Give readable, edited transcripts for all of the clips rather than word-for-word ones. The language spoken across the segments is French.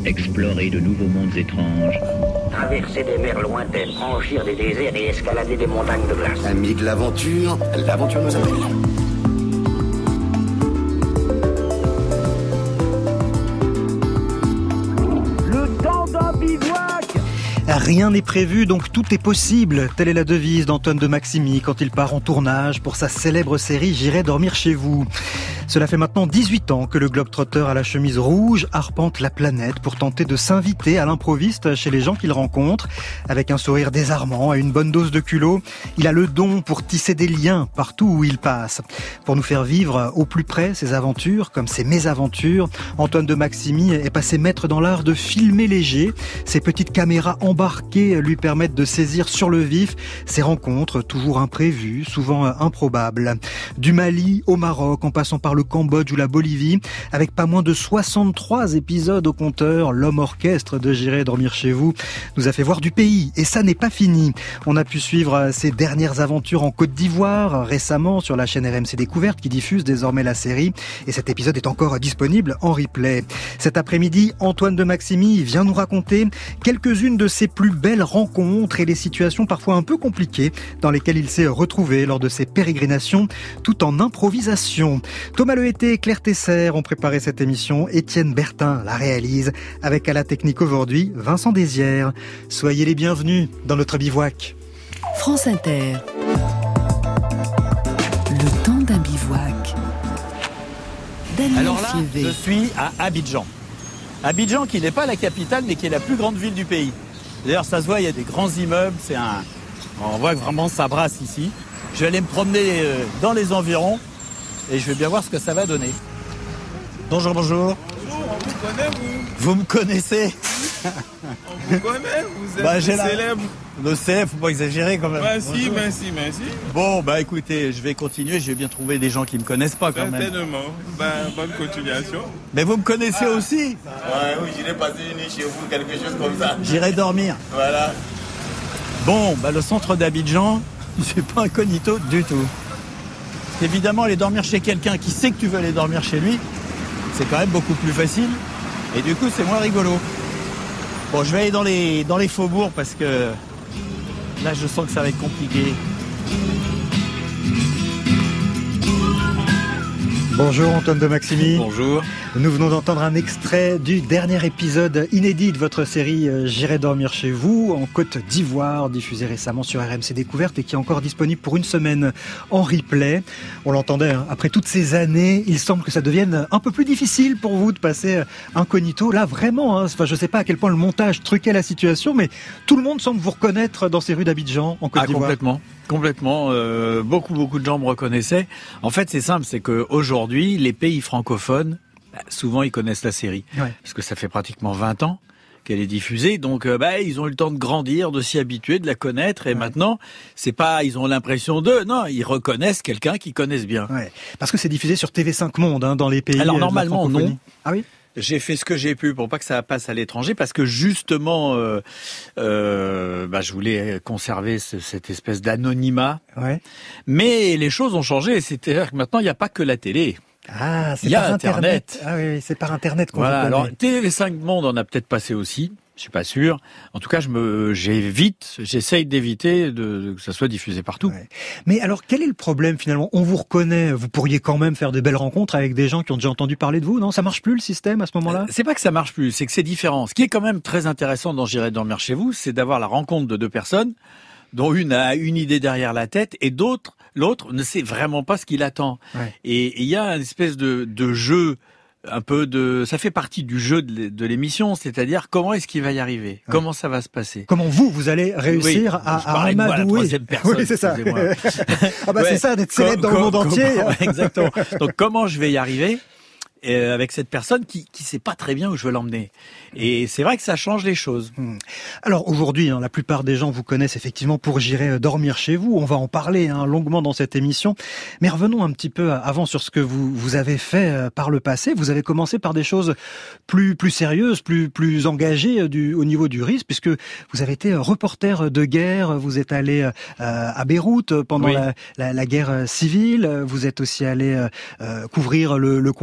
explorer de nouveaux mondes étranges. Traverser des mers lointaines, franchir des déserts et escalader des montagnes de glace. Amis de l'aventure nous appelle. Rien n'est prévu, donc tout est possible. Telle est la devise d'Antoine de Maximi quand il part en tournage pour sa célèbre série « J'irai dormir chez vous ». Cela fait maintenant 18 ans que le globe-trotter à la chemise rouge arpente la planète pour tenter de s'inviter à l'improviste chez les gens qu'il rencontre. Avec un sourire désarmant et une bonne dose de culot, il a le don pour tisser des liens partout où il passe. Pour nous faire vivre au plus près ses aventures, comme ses mésaventures, Antoine de Maximi est passé maître dans l'art de filmer léger. Ses petites caméras embarquées lui permettent de saisir sur le vif ces rencontres toujours imprévues, souvent improbables. Du Mali au Maroc, en passant par le Cambodge ou la Bolivie, avec pas moins de 63 épisodes au compteur, l'homme orchestre de J'irai dormir chez vous nous a fait voir du pays, et ça n'est pas fini. On a pu suivre ses dernières aventures en Côte d'Ivoire, récemment sur la chaîne RMC Découverte qui diffuse désormais la série, et cet épisode est encore disponible en replay. Cet après-midi, Antoine de Maximi vient nous raconter quelques-unes de ses plus belles rencontres et les situations parfois un peu compliquées dans lesquelles il s'est retrouvé lors de ses pérégrinations, tout en improvisation. Thomas Lehété et Claire Tesser ont préparé cette émission. Étienne Bertin la réalise. Avec à la technique aujourd'hui, Vincent Désières. Soyez les bienvenus dans notre bivouac. France Inter. Le temps d'un bivouac. Daniel Alors là, Fievé. je suis à Abidjan. Abidjan qui n'est pas la capitale, mais qui est la plus grande ville du pays. D'ailleurs, ça se voit, il y a des grands immeubles. On voit que vraiment ça brasse ici. Je vais aller me promener dans les environs et je vais bien voir ce que ça va donner. Bonjour. Bonjour, on vous connaît, vous. Vous me connaissez? On vous connaît, vous êtes célèbre. Nos célèbres, faut pas exagérer quand même. Merci. Bon, écoutez, je vais continuer, je vais bien trouver des gens qui me connaissent pas quand même. Certainement. Bonne continuation. Mais vous me connaissez aussi? Ouais, oui, j'irai passer une nuit chez vous, quelque chose comme ça. J'irai dormir. Voilà. Bon, le centre d'Abidjan, c'est pas incognito du tout. Évidemment, aller dormir chez quelqu'un qui sait que tu veux aller dormir chez lui, c'est quand même beaucoup plus facile. Et du coup, c'est moins rigolo. Bon, je vais aller dans les faubourgs parce que là, je sens que ça va être compliqué. Bonjour Antoine de Maximi. Bonjour. Nous venons d'entendre un extrait du dernier épisode inédit de votre série J'irai dormir chez vous en Côte d'Ivoire, diffusé récemment sur RMC Découverte et qui est encore disponible pour une semaine en replay. On l'entendait, après toutes ces années, il semble que ça devienne un peu plus difficile pour vous de passer incognito. Là vraiment, je sais pas à quel point le montage truquait la situation, mais tout le monde semble vous reconnaître dans ces rues d'Abidjan en Côte d'Ivoire. Complètement. Beaucoup de gens me reconnaissaient. En fait, c'est simple, c'est qu'aujourd'hui, les pays francophones, souvent ils connaissent la série. Ouais. Parce que ça fait pratiquement 20 ans qu'elle est diffusée. Donc, ils ont eu le temps de grandir, de s'y habituer, de la connaître. Et maintenant, c'est pas, ils ont l'impression non, ils reconnaissent quelqu'un qu'ils connaissent bien. Ouais. Parce que c'est diffusé sur TV5 Monde, dans les pays. Alors, normalement, non. Ah oui? J'ai fait ce que j'ai pu pour pas que ça passe à l'étranger parce que justement, je voulais conserver cette espèce d'anonymat. Ouais. Mais les choses ont changé. C'est-à-dire que maintenant, il n'y a pas que la télé. Ah, c'est par Internet. Ah oui, c'est par Internet qu'on vous connaît. Alors, TV5 Monde en a peut-être passé aussi. Je suis pas sûr. En tout cas, j'essaye d'éviter que ça soit diffusé partout. Ouais. Mais alors, quel est le problème finalement? On vous reconnaît, vous pourriez quand même faire de belles rencontres avec des gens qui ont déjà entendu parler de vous, non? Ça marche plus le système à ce moment-là? C'est pas que ça marche plus, c'est que c'est différent. Ce qui est quand même très intéressant dans J'irai dormir chez vous, c'est d'avoir la rencontre de deux personnes, dont une a une idée derrière la tête et l'autre ne sait vraiment pas ce qu'il attend. Ouais. Et il y a une espèce de jeu. Ça fait partie du jeu de l'émission, c'est-à-dire comment est-ce qu'il va y arriver, ouais. Comment ça va se passer, comment vous allez réussir à amadouer. Oui, c'est ça. C'est ça d'être célèbre dans le monde entier. Exactement. Donc comment je vais y arriver avec cette personne qui sait pas très bien où je veux l'emmener. Et c'est vrai que ça change les choses. Alors aujourd'hui, la plupart des gens vous connaissent effectivement pour J'irai dormir chez vous. On va en parler longuement dans cette émission. Mais revenons un petit peu avant sur ce que vous avez fait par le passé. Vous avez commencé par des choses plus sérieuses, plus engagées au niveau du risque, puisque vous avez été reporter de guerre. Vous êtes allé à Beyrouth pendant la guerre civile. Vous êtes aussi allé couvrir le conflit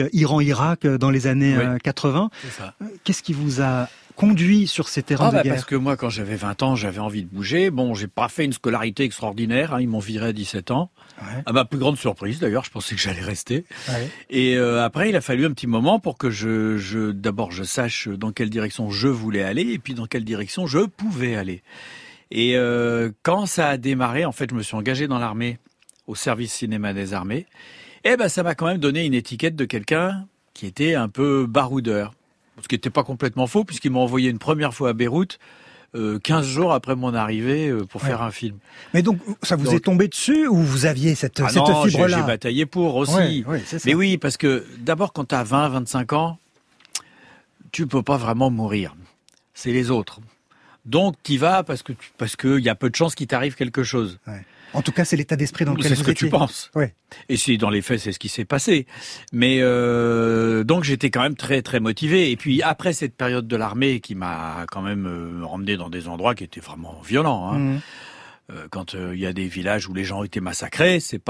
Iran-Irak dans les années 80. C'est ça. Qu'est-ce qui vous a conduit sur ces terrains de guerre? Parce que moi, quand j'avais 20 ans, j'avais envie de bouger. Bon, j'ai pas fait une scolarité extraordinaire. Ils m'ont viré à 17 ans. Ouais. À ma plus grande surprise, d'ailleurs, je pensais que j'allais rester. Ouais. Et après, il a fallu un petit moment pour que d'abord, je sache dans quelle direction je voulais aller et puis dans quelle direction je pouvais aller. Et quand ça a démarré, en fait, je me suis engagé dans l'armée, au service cinéma des armées. Et ça m'a quand même donné une étiquette de quelqu'un qui était un peu baroudeur. Ce qui n'était pas complètement faux, puisqu'il m'a envoyé une première fois à Beyrouth, 15 jours après mon arrivée, pour faire un film. Mais donc, ça vous est tombé dessus, ou vous aviez cette fibre-là? J'ai bataillé pour aussi. C'est ça. Mais oui, parce que d'abord, quand tu as 20, 25 ans, tu peux pas vraiment mourir. C'est les autres. Donc, t'y vas parce que y a peu de chances qu'il t'arrive quelque chose. Ouais. En tout cas, c'est l'état d'esprit dans lequel vous étiez. C'est ce que tu penses. Ouais. Et si dans les faits, c'est ce qui s'est passé. Mais donc j'étais quand même très très motivé. Et puis après cette période de l'armée qui m'a quand même emmené dans des endroits qui étaient vraiment violents. Hein. Quand il y a des villages où les gens ont été massacrés, c'est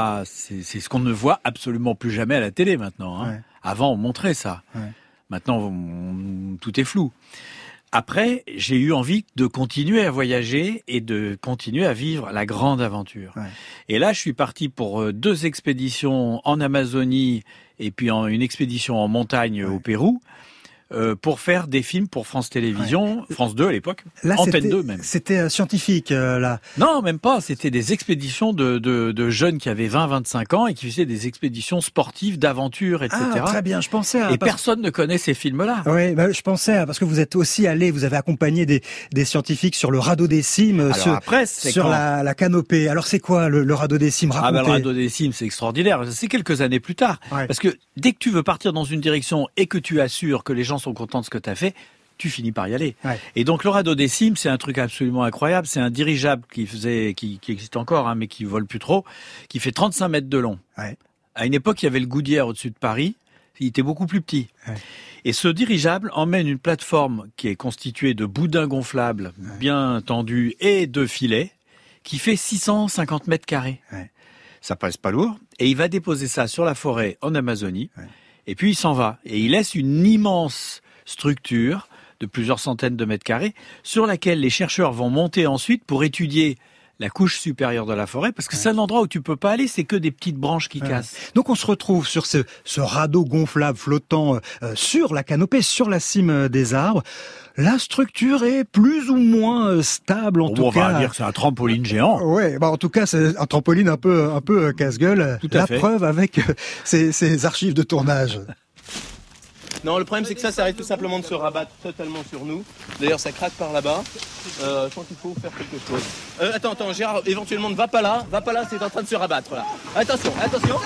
ce qu'on ne voit absolument plus jamais à la télé maintenant. Hein. Ouais. Avant, on montrait ça. Ouais. Maintenant, tout est flou. Après, j'ai eu envie de continuer à voyager et de continuer à vivre la grande aventure. Ouais. Et là, je suis parti pour 2 expéditions en Amazonie et puis une expédition en montagne au Pérou. Pour faire des films pour France Télévisions, France 2 à l'époque, là, Antenne 2 même. C'était scientifique, là. Non, même pas. C'était des expéditions de jeunes qui avaient 20-25 ans et qui faisaient des expéditions sportives, d'aventure, etc. Ah, très bien, je pensais à... Et personne ne connaît ces films-là. Oui, je pensais à... Parce que vous êtes aussi allé, vous avez accompagné des scientifiques sur le radeau des cimes, sur la canopée. Alors, c'est quoi le radeau des cimes? Racontez. Le radeau des cimes, c'est extraordinaire. C'est quelques années plus tard. Ouais. Parce que dès que tu veux partir dans une direction et que tu assures que les gens sont contents de ce que tu as fait, tu finis par y aller. Ouais. Et donc le radeau des cimes, c'est un truc absolument incroyable. C'est un dirigeable qui existe encore, hein, mais qui vole plus trop, qui fait 35 mètres de long. Ouais. À une époque, il y avait le Goudière au-dessus de Paris. Il était beaucoup plus petit. Ouais. Et ce dirigeable emmène une plateforme qui est constituée de boudins gonflables bien tendus et de filets, qui fait 650 mètres carrés. Ouais. Ça pèse pas lourd. Et il va déposer ça sur la forêt en Amazonie. Ouais. Et puis il s'en va. Et il laisse une immense structure de plusieurs centaines de mètres carrés sur laquelle les chercheurs vont monter ensuite pour étudier la couche supérieure de la forêt, parce que c'est un endroit où tu peux pas aller, c'est que des petites branches qui cassent. Donc on se retrouve sur ce radeau gonflable flottant sur la canopée, sur la cime des arbres. La structure est plus ou moins stable, en tout cas. On va dire que c'est un trampoline géant. Ouais, en tout cas, c'est un trampoline un peu casse-gueule. La preuve avec ces archives de tournage. Non, le problème c'est que ça arrive tout simplement de se rabattre totalement sur nous. D'ailleurs, ça craque par là-bas. Je pense qu'il faut faire quelque chose. Attends, Gérard, éventuellement ne va pas là, c'est en train de se rabattre là. Attention, ça descend.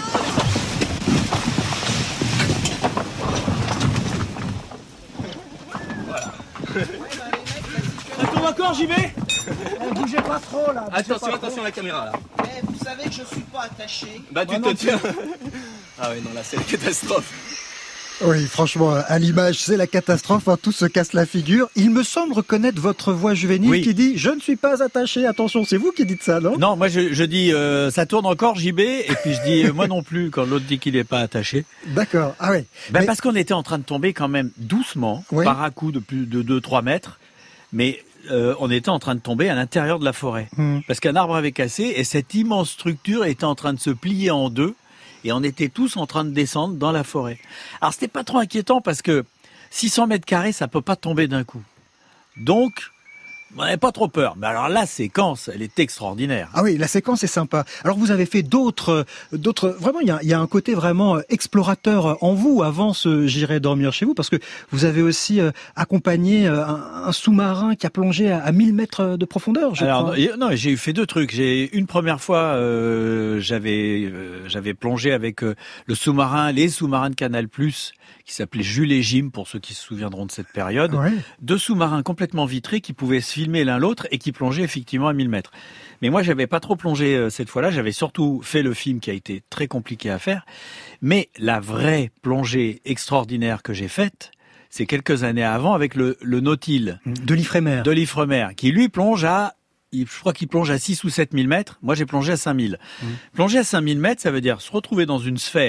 Voilà. Ça tourne encore, j'y vais. Bougez pas trop là. Attention la caméra là. Vous savez que je suis pas attaché. Tu te tiens. Ah oui, non, là c'est la catastrophe. Oui, franchement, à l'image, c'est la catastrophe, tout se casse la figure. Il me semble reconnaître votre voix juvénile qui dit « Je ne suis pas attaché ». Attention, c'est vous qui dites ça, non? Non, moi je dis « Ça tourne encore, JB », et puis je dis « Moi non plus » quand l'autre dit qu'il n'est pas attaché. D'accord, ah oui. Parce qu'on était en train de tomber quand même doucement, par à coup de plus de 2-3 mètres, mais on était en train de tomber à l'intérieur de la forêt. Parce qu'un arbre avait cassé, et cette immense structure était en train de se plier en deux, et on était tous en train de descendre dans la forêt. Alors c'était pas trop inquiétant parce que 600 mètres carrés, ça peut pas tomber d'un coup. Donc, on n'avait pas trop peur. Mais alors la séquence, elle est extraordinaire. Ah oui, la séquence est sympa. Alors vous avez fait d'autres. Vraiment, il y a un côté vraiment explorateur en vous avant ce J'irai dormir chez vous, parce que vous avez aussi accompagné un sous-marin qui a plongé à 1000 mètres de profondeur. Non, j'ai fait 2 trucs. Une première fois, j'avais plongé avec les sous-marins de Canal+, qui s'appelait Jules et Jim, pour ceux qui se souviendront de cette période. Ouais. 2 sous-marins complètement vitrés qui pouvaient se filmer l'un l'autre et qui plongeaient effectivement à 1000 mètres. Mais moi, j'avais pas trop plongé cette fois-là. J'avais surtout fait le film qui a été très compliqué à faire. Mais la vraie plongée extraordinaire que j'ai faite, c'est quelques années avant avec le Nautile. De l'Ifremer. Qui lui plonge je crois qu'il plonge à 6 ou 7 000 mètres. Moi, j'ai plongé à 5 000. Plonger à 5 000 mètres, ça veut dire se retrouver dans une sphère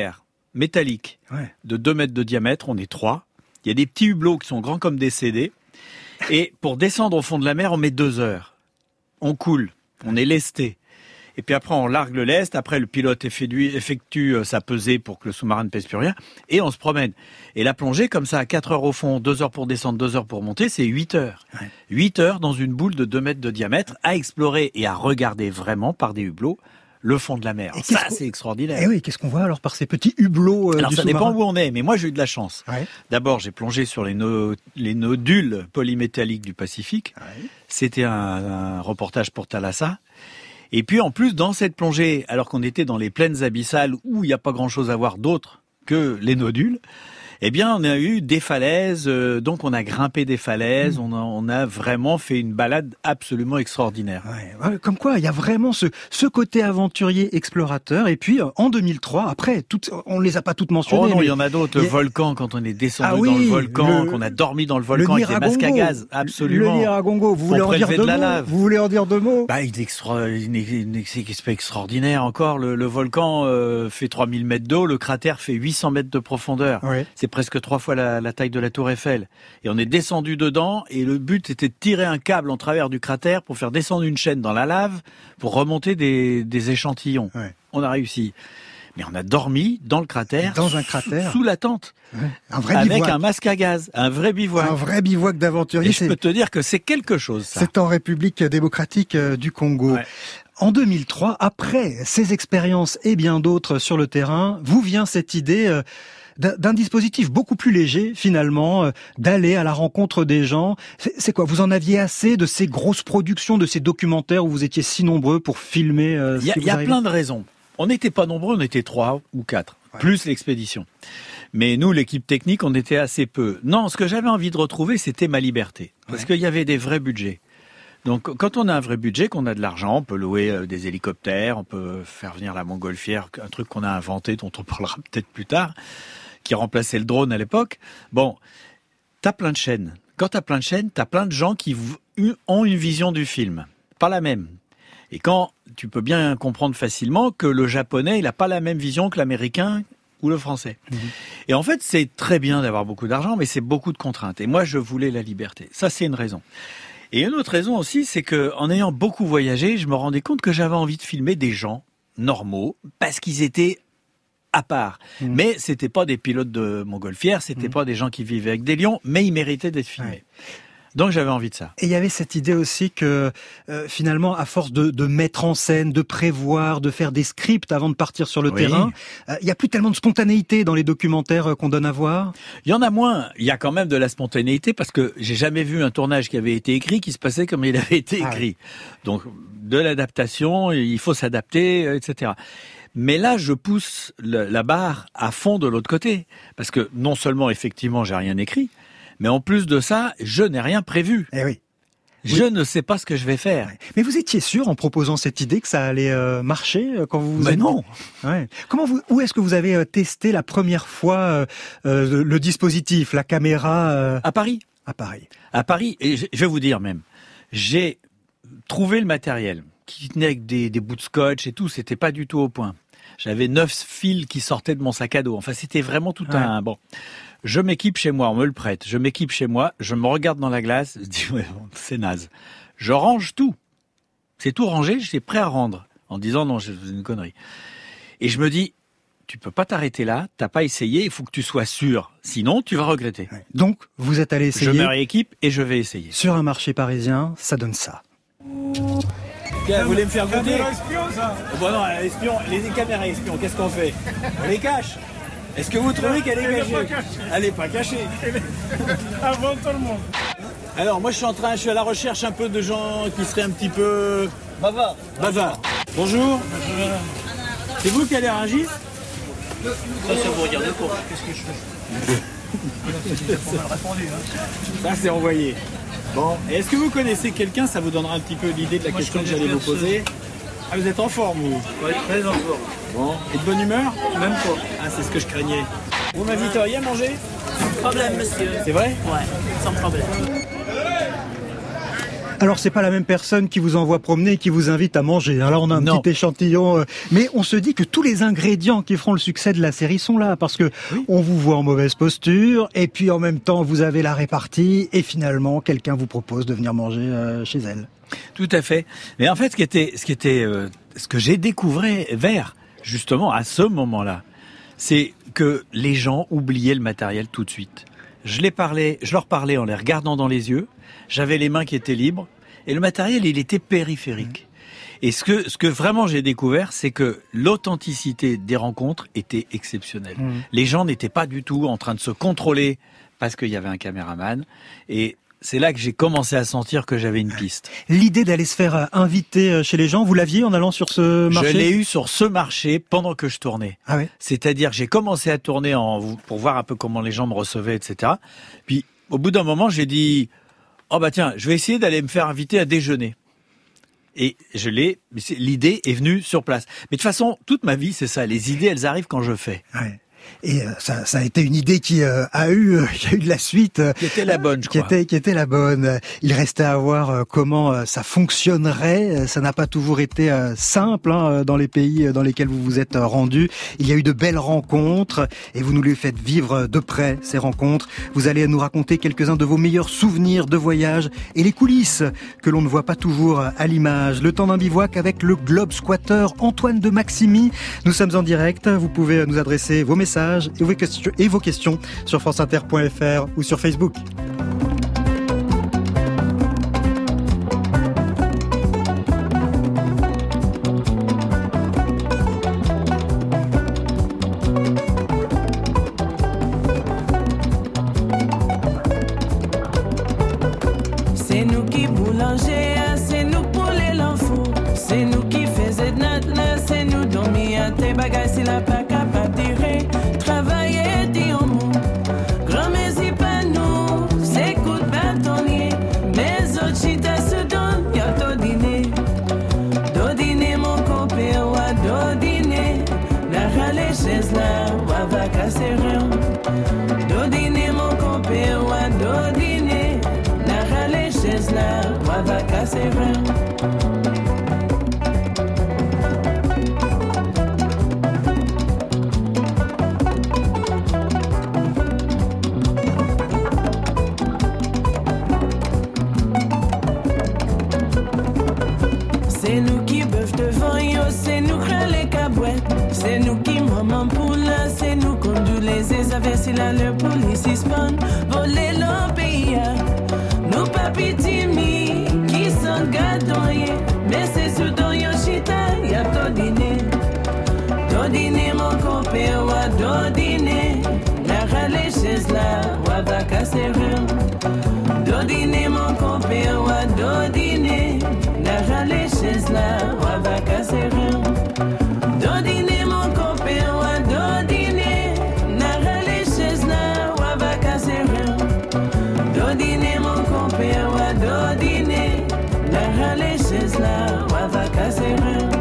métalliques de 2 mètres de diamètre, on est 3. Il y a des petits hublots qui sont grands comme des CD. Et pour descendre au fond de la mer, on met 2 heures. On coule, on est lesté. Et puis après, on largue le lest. Après, le pilote effectue sa pesée pour que le sous-marin ne pèse plus rien. Et on se promène. Et la plongée, comme ça, à 4 heures au fond, 2 heures pour descendre, 2 heures pour monter, c'est 8 heures. 8 heures dans une boule de 2 mètres de diamètre à explorer et à regarder vraiment par des hublots le fond de la mer. Et ça, c'est extraordinaire. Et oui, qu'est-ce qu'on voit alors par ces petits hublots Alors, du ça sous-marin? dépend où on est, mais moi, j'ai eu de la chance. D'abord, j'ai plongé sur les nodules polymétalliques du Pacifique. C'était un reportage pour Thalassa. Et puis, en plus, dans cette plongée, alors qu'on était dans les plaines abyssales où il n'y a pas grand-chose à voir d'autre que les nodules, eh bien, on a eu des falaises, donc on a grimpé des falaises, on a vraiment fait une balade absolument extraordinaire. Comme quoi, il y a vraiment ce côté aventurier explorateur. Et puis, en 2003, après, on les a pas toutes mentionnées. Oh non, il y en a d'autres. Le volcan, quand on est descendu dans le volcan, qu'on a dormi dans le volcan avec des masques à gaz. Absolument. Le Nyiragongo, vous voulez en dire 2 mots? Vous voulez en dire 2 mots? Bah, c'est extraordinaire encore. Le volcan fait 3000 mètres d'eau, le cratère fait 800 mètres de profondeur. C'est presque 3 fois la taille de la tour Eiffel. Et on est descendu dedans, et le but était de tirer un câble en travers du cratère pour faire descendre une chaîne dans la lave pour remonter des échantillons. On a réussi. Mais on a dormi dans le cratère, dans un cratère, sous la tente, un vrai avec bivouac. Un masque à gaz, un vrai bivouac. Un vrai bivouac d'aventuriers. Et je peux te dire que c'est quelque chose, ça. C'est en République démocratique du Congo. En 2003, après ces expériences et bien d'autres sur le terrain, vous vient cette idée d'un dispositif beaucoup plus léger, finalement, d'aller à la rencontre des gens. C'est quoi? Vous en aviez assez de ces grosses productions, de ces documentaires où vous étiez si nombreux pour filmer Il y a plein de raisons. On n'était pas nombreux, on était 3 ou 4, plus l'expédition. Mais nous, l'équipe technique, on était assez peu. Non, ce que j'avais envie de retrouver, c'était ma liberté. Parce qu'il y avait des vrais budgets. Donc, quand on a un vrai budget, qu'on a de l'argent, on peut louer des hélicoptères, on peut faire venir la montgolfière, un truc qu'on a inventé, dont on parlera peut-être plus tard, qui remplaçait le drone à l'époque. Bon, t'as plein de chaînes. Quand t'as plein de chaînes, t'as plein de gens qui ont une vision du film. Pas la même. Et quand tu peux bien comprendre facilement que le japonais, il n'a pas la même vision que l'américain ou le français. Et en fait, c'est très bien d'avoir beaucoup d'argent, mais c'est beaucoup de contraintes. Et moi, je voulais la liberté. Ça, c'est une raison. Et une autre raison aussi, c'est que en ayant beaucoup voyagé, je me rendais compte que j'avais envie de filmer des gens normaux, parce qu'ils étaient à part. Mais c'était pas des pilotes de montgolfière, c'était pas des gens qui vivaient avec des lions, mais ils méritaient d'être filmés. Donc j'avais envie de ça. Et il y avait cette idée aussi que finalement, à force de mettre en scène, de prévoir, de faire des scripts avant de partir sur le terrain, il y a plus tellement de spontanéité dans les documentaires qu'on donne à voir. Il y en a moins. Il y a quand même de la spontanéité parce que j'ai jamais vu un tournage qui avait été écrit qui se passait comme il avait été écrit. Donc de l'adaptation, il faut s'adapter, etc. Mais là, je pousse la barre à fond de l'autre côté. Parce que non seulement, effectivement, j'ai rien écrit, mais en plus de ça, je n'ai rien prévu. Je ne sais pas ce que je vais faire. Mais vous étiez sûr, en proposant cette idée, que ça allait marcher quand vous... Mais non. Où est-ce que vous avez testé la première fois le dispositif, la caméra À Paris. À Paris. À Paris. Et je vais vous dire même, j'ai trouvé le matériel qui tenait avec des bouts de scotch et tout, c'était pas du tout au point. J'avais 9 fils qui sortaient de mon sac à dos. Enfin, c'était vraiment tout un... Bon, je m'équipe chez moi, on me le prête. Je m'équipe chez moi, je me regarde dans la glace, je dis, c'est naze. Je range tout. C'est tout rangé, j'étais prêt à rendre. En disant, non, c'est une connerie. Et je me dis, tu peux pas t'arrêter là, t'as pas essayé, il faut que tu sois sûr. Sinon, tu vas regretter. Donc, vous êtes allé essayer. Je me rééquipe et je vais essayer. Sur un marché parisien, ça donne ça. Vous voulez me faire goûter? Bon non, espion, les caméras espions, qu'est-ce qu'on fait? On les cache. Est-ce que vous trouvez qu'elle est cachée? Elle n'est pas cachée. Avant tout le monde. Alors moi je suis à la recherche un peu de gens qui seraient un petit peu... Bavard. Bonjour. C'est vous qui allez à Rungis? Ça vous regarde pas. Qu'est-ce que je fais? Ça c'est envoyé. Bon, et est-ce que vous connaissez quelqu'un? Ça vous donnera un petit peu l'idée de la question que j'allais vous poser. Ah, vous êtes en forme, vous? Oui, très en forme. Bon, et de bonne humeur? Même pas. Ah, c'est ce que je craignais. Vous m'inviteriez à manger? Sans problème, monsieur. C'est vrai? Ouais, sans problème. Alors c'est pas la même personne qui vous envoie promener et qui vous invite à manger. Alors on a un petit échantillon, mais on se dit que tous les ingrédients qui feront le succès de la série sont là, parce que on vous voit en mauvaise posture, et puis en même temps vous avez la répartie, et finalement quelqu'un vous propose de venir manger chez elle. Tout à fait. Mais en fait, ce que j'ai découvert justement à ce moment-là, c'est que les gens oubliaient le matériel tout de suite. Je leur parlais en les regardant dans les yeux. J'avais les mains qui étaient libres et le matériel, il était périphérique. Et ce que vraiment j'ai découvert, c'est que l'authenticité des rencontres était exceptionnelle. Les gens n'étaient pas du tout en train de se contrôler parce qu'il y avait un caméraman, et c'est là que j'ai commencé à sentir que j'avais une piste. L'idée d'aller se faire inviter chez les gens, vous l'aviez en allant sur ce marché ? Je l'ai eu sur ce marché pendant que je tournais. Ah ouais. C'est-à-dire, j'ai commencé à tourner pour voir un peu comment les gens me recevaient, etc. Puis, au bout d'un moment, j'ai dit, oh bah tiens, je vais essayer d'aller me faire inviter à déjeuner. Et l'idée est venue sur place. Mais de toute façon, toute ma vie, c'est ça. Les idées, elles arrivent quand je fais. Ouais. Et ça a été une idée qui a eu de la suite, qui était la bonne, je crois. Qui était la bonne. Il restait à voir comment ça fonctionnerait. Ça n'a pas toujours été simple dans les pays dans lesquels vous vous êtes rendus. Il y a eu de belles rencontres et vous nous les faites vivre de près, ces rencontres. Vous allez nous raconter quelques-uns de vos meilleurs souvenirs de voyage et les coulisses que l'on ne voit pas toujours à l'image. Le temps d'un bivouac avec le Globe Squatter Antoine de Maximi. Nous sommes en direct. Vous pouvez nous adresser vos messages et vos questions sur franceinter.fr ou sur Facebook. C'est nous qui boulanger, c'est nous pour les l'enfant. C'est nous qui faisait de notre, c'est nous dormir à tes bagages, c'est la plaque à pas tirer. Travailler, dit au monde. Grand-mère, c'est pas nous, c'est coup de bâtonnier. Mais autres chita se donnent, y'a ton dîner. Do dîner, mon copain, ou do dîner. La râle chaise là, ou va casser rien. Do dîner, mon copain, ou do dîner. La râle chaise là, ou va casser rien. C'est nous qui bœuf devant yo, c'est nous crée les cabouettes. C'est nous qui maman poule, c'est nous conduit les affaires, si la leur police hispane, voler leur pays. Nous papi timi, qui sont gardons, mais c'est sous dans yo chita, y'a ton dîner. Ton dîner, mon copain, ou ton dîner. La râle chaise là, ou va casser rien. Ton dîner, mon copain, ou ton dîner. La râle chaise là, ou va casser rien. Ton dîner, mon copain, ou ton dîner. La râle chaise là, ou va casser rien. Ton dîner, mon copain, ou ton dîner. La râle chaise là, ou va casser rien.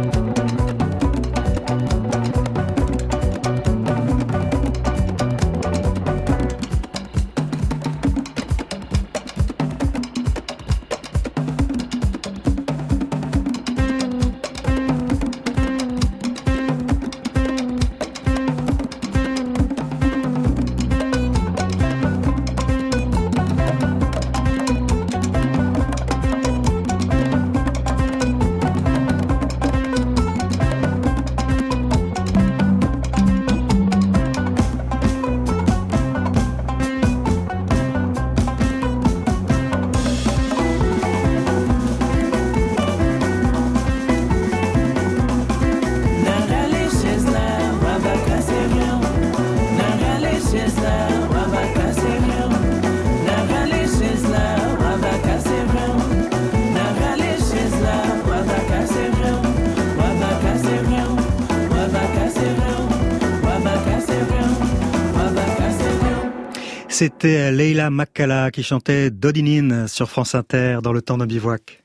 C'était Leila Makkala qui chantait Dodinin sur France Inter dans le temps d'un bivouac.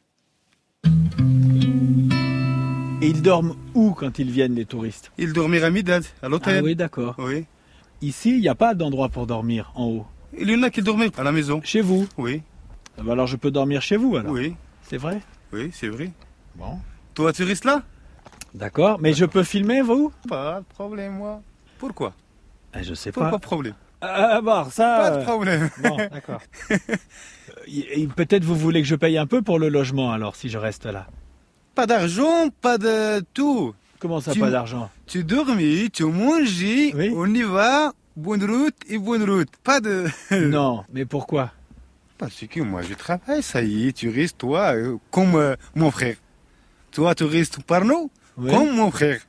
Et ils dorment où quand ils viennent, les touristes? Ils dorment à Midad, à l'hôtel. Ah oui, d'accord. Oui. Ici, il n'y a pas d'endroit pour dormir en haut. Il y en a qui dorment à la maison. Chez vous? Oui. Bah alors je peux dormir chez vous alors. Oui. C'est vrai? Oui, c'est vrai. Bon. Toi, tu restes là? D'accord, mais je peux filmer vous? Pas de problème, moi. Pourquoi? Je sais Pourquoi pas. problème? Bon, ça... Pas de problème. Bon, d'accord. Peut-être vous voulez que je paye un peu pour le logement alors, si je reste là. Pas d'argent, pas de tout. Comment ça, pas d'argent? Tu dormis, tu manges, oui. On y va, bonne route. Pas de... Non, mais pourquoi? Parce que moi je travaille, ça y est, tu restes toi comme mon frère. Toi tu restes par nous, oui. Comme mon frère.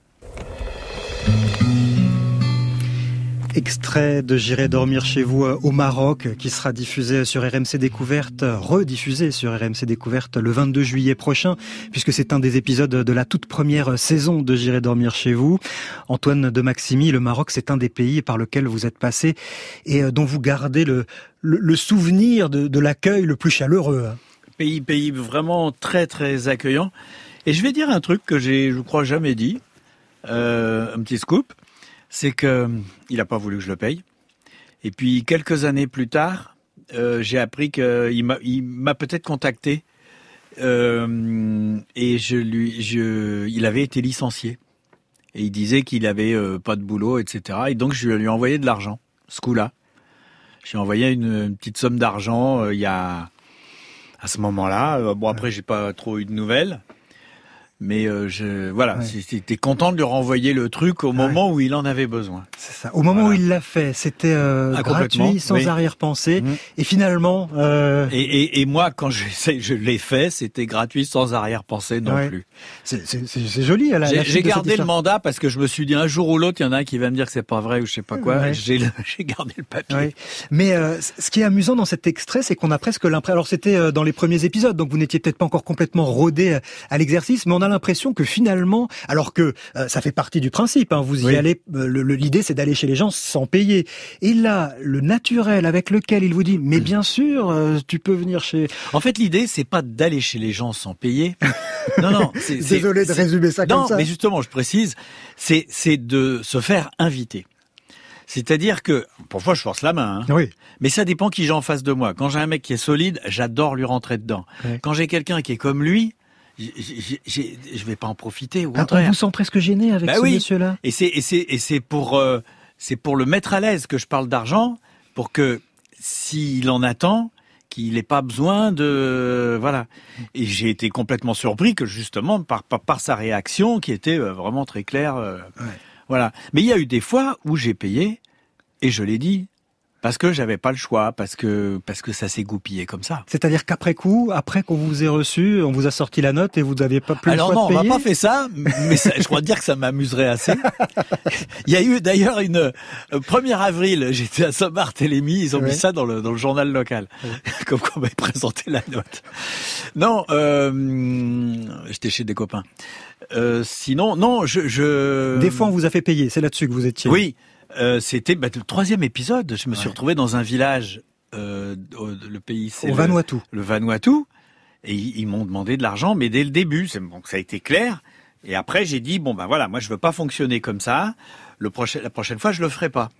Extrait de J'irai dormir chez vous au Maroc, qui sera diffusé sur RMC Découverte, rediffusé sur RMC Découverte le 22 juillet prochain, puisque c'est un des épisodes de la toute première saison de J'irai dormir chez vous. Antoine de Maximi, le Maroc, c'est un des pays par lequel vous êtes passé et dont vous gardez le souvenir de l'accueil le plus chaleureux. Pays vraiment très très accueillant. Et je vais dire un truc que je crois jamais dit, un petit scoop. C'est que il a pas voulu que je le paye. Et puis quelques années plus tard, j'ai appris qu'il m'a peut-être contacté et il avait été licencié. Et il disait qu'il avait pas de boulot, etc. Et donc je lui ai envoyé de l'argent, ce coup-là. J'ai envoyé une petite somme d'argent il y a à ce moment-là. Bon après j'ai pas trop eu de nouvelles. Mais j'étais content de lui renvoyer le truc au moment où il en avait besoin. C'est ça. Au moment où il l'a fait, c'était gratuit, sans arrière-pensée. Et finalement... Et moi, quand je l'ai fait, c'était gratuit, sans arrière-pensée non plus. C'est joli. J'ai gardé le mandat parce que je me suis dit un jour ou l'autre, il y en a un qui va me dire que c'est pas vrai ou je sais pas quoi. Ouais. J'ai gardé le papier. Ouais. Mais ce qui est amusant dans cet extrait, c'est qu'on a presque l'impression... Alors c'était dans les premiers épisodes, donc vous n'étiez peut-être pas encore complètement rodé à l'exercice, mais on a l'impression que finalement, alors que ça fait partie du principe, vous y allez, l'idée c'est d'aller chez les gens sans payer. Et là, le naturel avec lequel il vous dit, mais bien sûr, tu peux venir chez... En fait, l'idée c'est pas d'aller chez les gens sans payer. Non. Désolé de résumer ça comme ça. Non, mais justement, je précise, c'est de se faire inviter. C'est-à-dire que, parfois je force la main, oui. Mais ça dépend qui j'ai en face de moi. Quand j'ai un mec qui est solide, j'adore lui rentrer dedans. Oui. Quand j'ai quelqu'un qui est comme lui, je vais pas en profiter. Au contraire. On vous sent presque gêné avec ce monsieur-là. Et c'est pour le mettre à l'aise que je parle d'argent, pour que s'il en attend, qu'il n'ait pas besoin de voilà. Et j'ai été complètement surpris que justement par sa réaction qui était vraiment très claire. Voilà. Mais il y a eu des fois où j'ai payé et je l'ai dit. Parce que j'avais pas le choix, parce que ça s'est goupillé comme ça. C'est-à-dire qu'après coup, après qu'on vous ait reçu, on vous a sorti la note et vous n'aviez pas plus le choix de payer. Alors non, on m'a pas fait ça, mais ça, je crois dire que ça m'amuserait assez. Il y a eu d'ailleurs une 1er avril, j'étais à Saint-Barthélemy, ils ont mis ça dans le journal local, comme quoi on m'avait présenté la note. Non, j'étais chez des copains. Sinon, non, Des fois, on vous a fait payer, c'est là-dessus que vous étiez. Oui. C'était le 3e épisode. Je me suis retrouvé dans un village, le pays c'est au Vanuatu. Le Vanuatu, et ils m'ont demandé de l'argent, mais dès le début, donc ça a été clair. Et après, j'ai dit bon voilà, moi je veux pas fonctionner comme ça. La prochaine fois, je le ferai pas.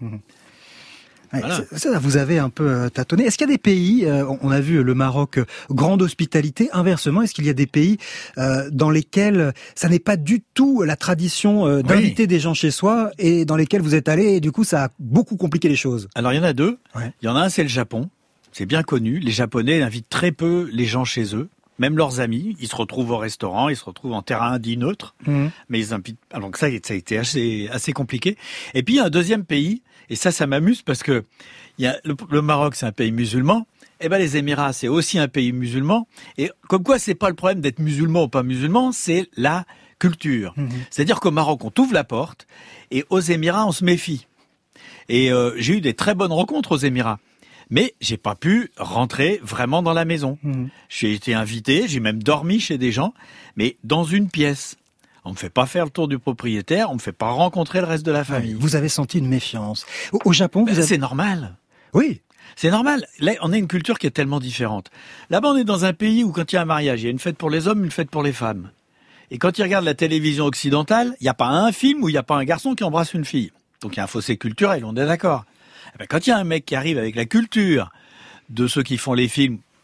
Voilà. Ça, vous avez un peu tâtonné. Est-ce qu'il y a des pays, on a vu le Maroc, grande hospitalité, inversement, est-ce qu'il y a des pays dans lesquels ça n'est pas du tout la tradition d'inviter des gens chez soi et dans lesquels vous êtes allé et du coup ça a beaucoup compliqué les choses? Alors il y en a deux. Il y en a un, c'est le Japon. C'est bien connu. Les Japonais invitent très peu les gens chez eux. Même leurs amis, ils se retrouvent au restaurant, ils se retrouvent en terrain dit neutre, mais ils invitent. Donc ça a été assez compliqué. Et puis il y a un deuxième pays, et ça m'amuse parce que il y a le Maroc, c'est un pays musulman. Et ben les Émirats, c'est aussi un pays musulman. Et comme quoi, c'est pas le problème d'être musulman ou pas musulman, c'est la culture. C'est-à-dire qu'au Maroc, on t'ouvre la porte, et aux Émirats, on se méfie. Et j'ai eu des très bonnes rencontres aux Émirats. Mais j'ai pas pu rentrer vraiment dans la maison. J'ai été invité, j'ai même dormi chez des gens, mais dans une pièce. On me fait pas faire le tour du propriétaire, on me fait pas rencontrer le reste de la famille. Vous avez senti une méfiance. Au Japon, c'est normal. Oui. C'est normal. Là, on a une culture qui est tellement différente. Là-bas, on est dans un pays où quand il y a un mariage, il y a une fête pour les hommes, une fête pour les femmes. Et quand ils regardent la télévision occidentale, il n'y a pas un film où il n'y a pas un garçon qui embrasse une fille. Donc il y a un fossé culturel, on est d'accord. Quand il y a un mec qui arrive avec la culture de ceux qui font les films,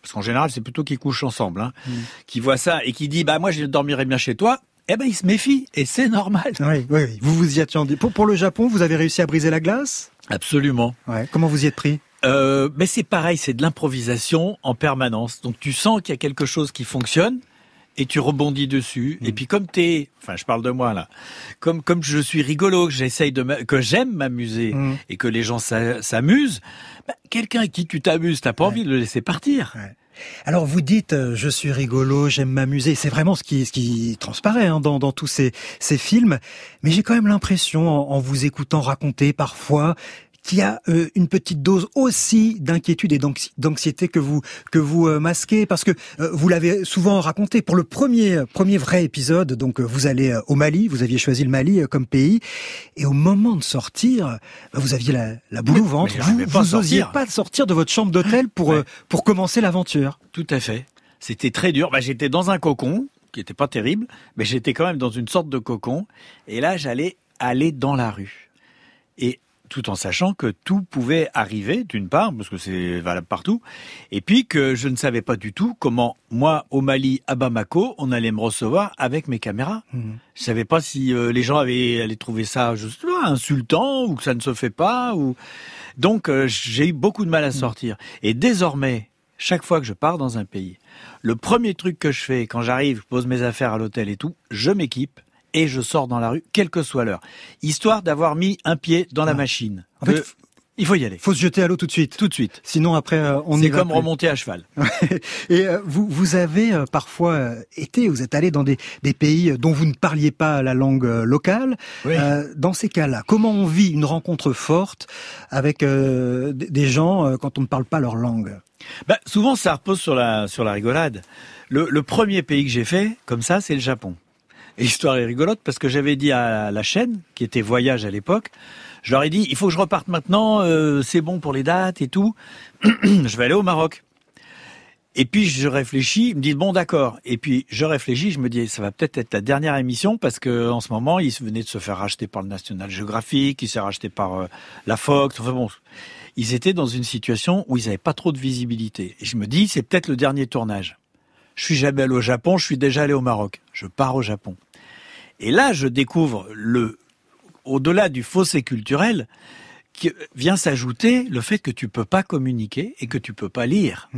parce qu'en général c'est plutôt qu'ils couchent ensemble, hein, qui voit ça et qui dit bah moi je dormirai bien chez toi, eh ben il se méfie et c'est normal. Oui. Vous vous y attendiez. Pour le Japon, vous avez réussi à briser la glace ? Absolument. Ouais. Comment vous y êtes pris ? Mais c'est pareil, c'est de l'improvisation en permanence. Donc tu sens qu'il y a quelque chose qui fonctionne et tu rebondis dessus. Et puis comme je parle de moi là, comme je suis rigolo, que j'aime m'amuser et que les gens s'amusent, quelqu'un avec qui tu t'amuses, t'as pas envie de le laisser partir. Ouais. Alors vous dites je suis rigolo, j'aime m'amuser, c'est vraiment ce qui transparaît dans tous ces films. Mais j'ai quand même l'impression en vous écoutant raconter parfois qu'il y a une petite dose aussi d'inquiétude et d'anxiété que vous masquez, parce que vous l'avez souvent raconté pour le premier vrai épisode. Donc vous allez au Mali, vous aviez choisi le Mali comme pays, et au moment de sortir, vous aviez la boule au ventre. Vous n'osiez pas sortir de votre chambre d'hôtel pour commencer l'aventure. Tout à fait. C'était très dur. J'étais dans un cocon qui était pas terrible, mais j'étais quand même dans une sorte de cocon. Et là, j'allais aller dans la rue. Et tout en sachant que tout pouvait arriver, d'une part, parce que c'est valable partout, et puis que je ne savais pas du tout comment, moi, au Mali, à Bamako, on allait me recevoir avec mes caméras. Je savais pas si les gens allaient trouver ça, je sais pas, insultant, ou que ça ne se fait pas, ou... Donc, j'ai eu beaucoup de mal à sortir. Et désormais, chaque fois que je pars dans un pays, le premier truc que je fais, quand j'arrive, je pose mes affaires à l'hôtel et tout, je m'équipe, et je sors dans la rue, quelle que soit l'heure. Histoire d'avoir mis un pied dans la machine. En fait, il faut y aller. Faut se jeter à l'eau tout de suite. Tout de suite. Sinon après, on c'est comme remonter à cheval. Et vous avez parfois vous êtes allé dans des pays dont vous ne parliez pas la langue locale. Oui. Dans ces cas-là, comment on vit une rencontre forte avec des gens quand on ne parle pas leur langue ? Souvent, ça repose sur la rigolade. Le premier pays que j'ai fait, comme ça, c'est le Japon. Et l'histoire est rigolote parce que j'avais dit à la chaîne, qui était Voyage à l'époque, je leur ai dit, il faut que je reparte maintenant, c'est bon pour les dates et tout, je vais aller au Maroc. Et puis je réfléchis, ils me disent bon d'accord. Et puis je réfléchis, je me dis ça va peut-être être la dernière émission parce que en ce moment, ils venaient de se faire racheter par le National Geographic, ils s'est racheté par la Fox, enfin bon, ils étaient dans une situation où ils n'avaient pas trop de visibilité. Et je me dis c'est peut-être le dernier tournage. Je suis jamais allé au Japon, je suis déjà allé au Maroc. Je pars au Japon. Et là, je découvre au-delà du fossé culturel, qui vient s'ajouter le fait que tu peux pas communiquer et que tu peux pas lire.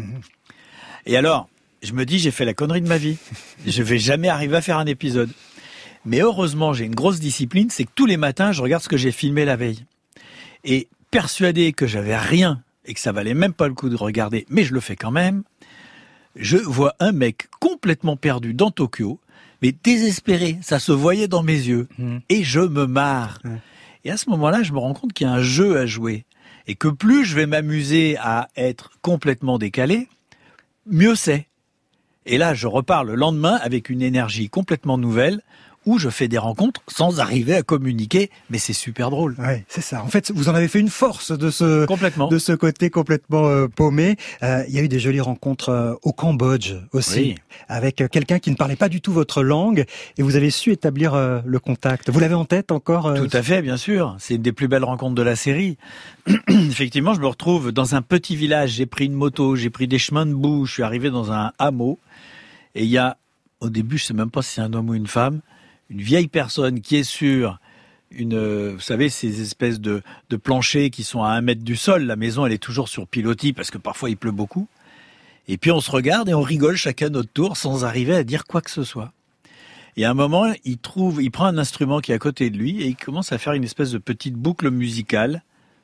Et alors, je me dis, j'ai fait la connerie de ma vie. Je vais jamais arriver à faire un épisode. Mais heureusement, j'ai une grosse discipline, c'est que tous les matins, je regarde ce que j'ai filmé la veille. Et persuadé que j'avais rien et que ça valait même pas le coup de regarder, mais je le fais quand même, je vois un mec complètement perdu dans Tokyo, mais désespéré, ça se voyait dans mes yeux, et je me marre. Et à ce moment-là, je me rends compte qu'il y a un jeu à jouer, et que plus je vais m'amuser à être complètement décalé, mieux c'est. Et là, je repars le lendemain avec une énergie complètement nouvelle, où je fais des rencontres sans arriver à communiquer, mais c'est super drôle. Ouais, c'est ça. En fait, vous en avez fait une force de ce côté complètement paumé. Il y a eu des jolies rencontres au Cambodge aussi, avec quelqu'un qui ne parlait pas du tout votre langue, et vous avez su établir le contact. Vous l'avez en tête encore Tout à fait, bien sûr. C'est une des plus belles rencontres de la série. Effectivement, je me retrouve dans un petit village. J'ai pris une moto, j'ai pris des chemins de boue. Je suis arrivé dans un hameau, et il y a, au début, je sais même pas si c'est un homme ou une femme, une vieille personne qui est sur vous savez, ces espèces de planchers qui sont à 1 mètre du sol. La maison, elle est toujours sur pilotis parce que parfois il pleut beaucoup. Et puis on se regarde et on rigole chacun notre tour sans arriver à dire quoi que ce soit. Et à un moment, il prend un instrument qui est à côté de lui et il commence à faire une espèce de petite boucle musicale.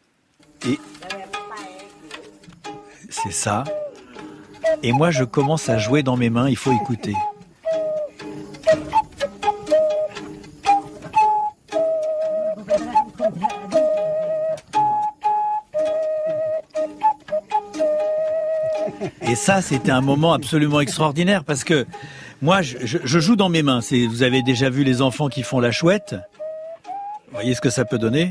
Et c'est ça. Et moi, je commence à jouer dans mes mains. Il faut écouter. Et ça, c'était un moment absolument extraordinaire parce que moi, je joue dans mes mains. Vous avez déjà vu les enfants qui font la chouette. Vous voyez ce que ça peut donner ?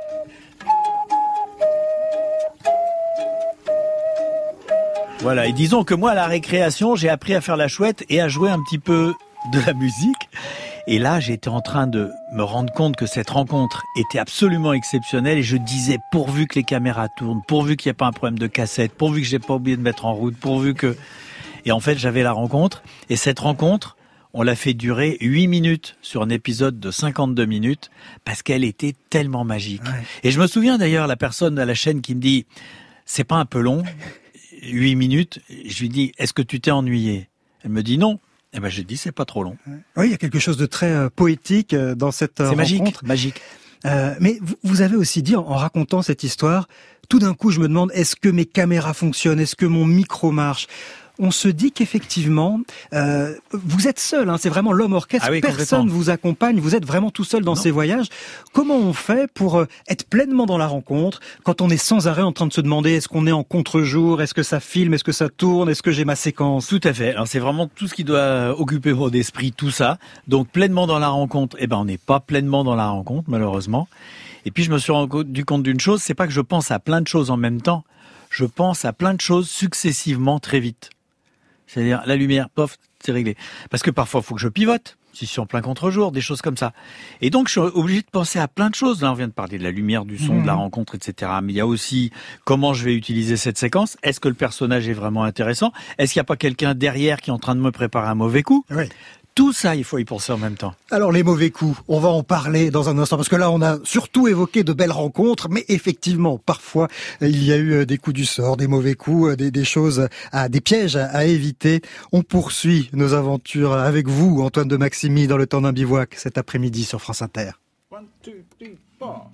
Voilà, et disons que moi, à la récréation, j'ai appris à faire la chouette et à jouer un petit peu de la musique. Et là, j'étais en train de me rendre compte que cette rencontre était absolument exceptionnelle et je disais pourvu que les caméras tournent, pourvu qu'il n'y ait pas un problème de cassette, pourvu que j'ai pas oublié de mettre en route, pourvu que... Et en fait, j'avais la rencontre et cette rencontre, on l'a fait durer 8 minutes sur un épisode de 52 minutes parce qu'elle était tellement magique. Ouais. Et je me souviens d'ailleurs, la personne à la chaîne qui me dit c'est pas un peu long, 8 minutes, je lui dis est-ce que tu t'es ennuyé? Elle me dit non. Eh ben, j'ai dit, c'est pas trop long. Oui, il y a quelque chose de très poétique dans cette rencontre. C'est magique. Mais vous avez aussi dit, en racontant cette histoire, tout d'un coup, je me demande, est-ce que mes caméras fonctionnent? Est-ce que mon micro marche? On se dit qu'effectivement, vous êtes seul, hein, c'est vraiment l'homme orchestre, personne vous accompagne, vous êtes vraiment tout seul dans ces voyages. Comment on fait pour être pleinement dans la rencontre, quand on est sans arrêt en train de se demander est-ce qu'on est en contre-jour, est-ce que ça filme, est-ce que ça tourne, est-ce que j'ai ma séquence? Tout à fait, alors c'est vraiment tout ce qui doit occuper votre esprit, tout ça. Donc pleinement dans la rencontre, on n'est pas pleinement dans la rencontre, malheureusement. Et puis je me suis rendu compte d'une chose, c'est pas que je pense à plein de choses en même temps, je pense à plein de choses successivement très vite. C'est-à-dire, la lumière, pof, c'est réglé. Parce que parfois, il faut que je pivote, si je suis en plein contre-jour, des choses comme ça. Et donc, je suis obligé de penser à plein de choses. Là, on vient de parler de la lumière, du son, de la rencontre, etc. Mais il y a aussi comment je vais utiliser cette séquence. Est-ce que le personnage est vraiment intéressant? Est-ce qu'il n'y a pas quelqu'un derrière qui est en train de me préparer un mauvais coup? Oui. Tout ça, il faut y penser en même temps. Alors, les mauvais coups, on va en parler dans un instant, parce que là, on a surtout évoqué de belles rencontres, mais effectivement, parfois, il y a eu des coups du sort, des mauvais coups, des choses, des pièges à éviter. On poursuit nos aventures avec vous, Antoine de Maximi, dans le temps d'un bivouac, cet après-midi sur France Inter. 1, 2, 3,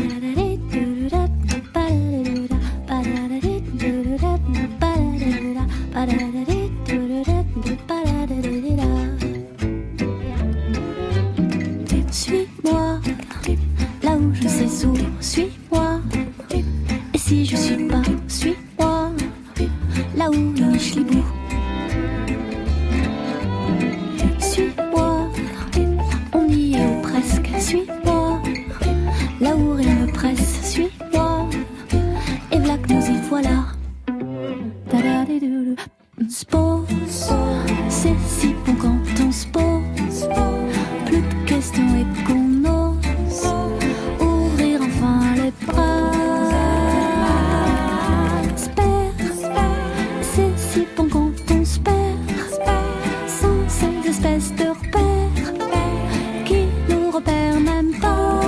4. Suis-moi, là où je sais où, suis-moi. Et si je suis pas, suis-moi, là où il chlibou. Suis-moi, on y est ou presque, suis-moi, là où rien ne presse, suis-moi. Et v'là que nous y voilà. Sport, c'est si bon quand on se pose. Plus de questions et qu'on ose ouvrir enfin les bras. C'est si bon quand on se perd sans ces espèces de repères qui nous repèrent même pas.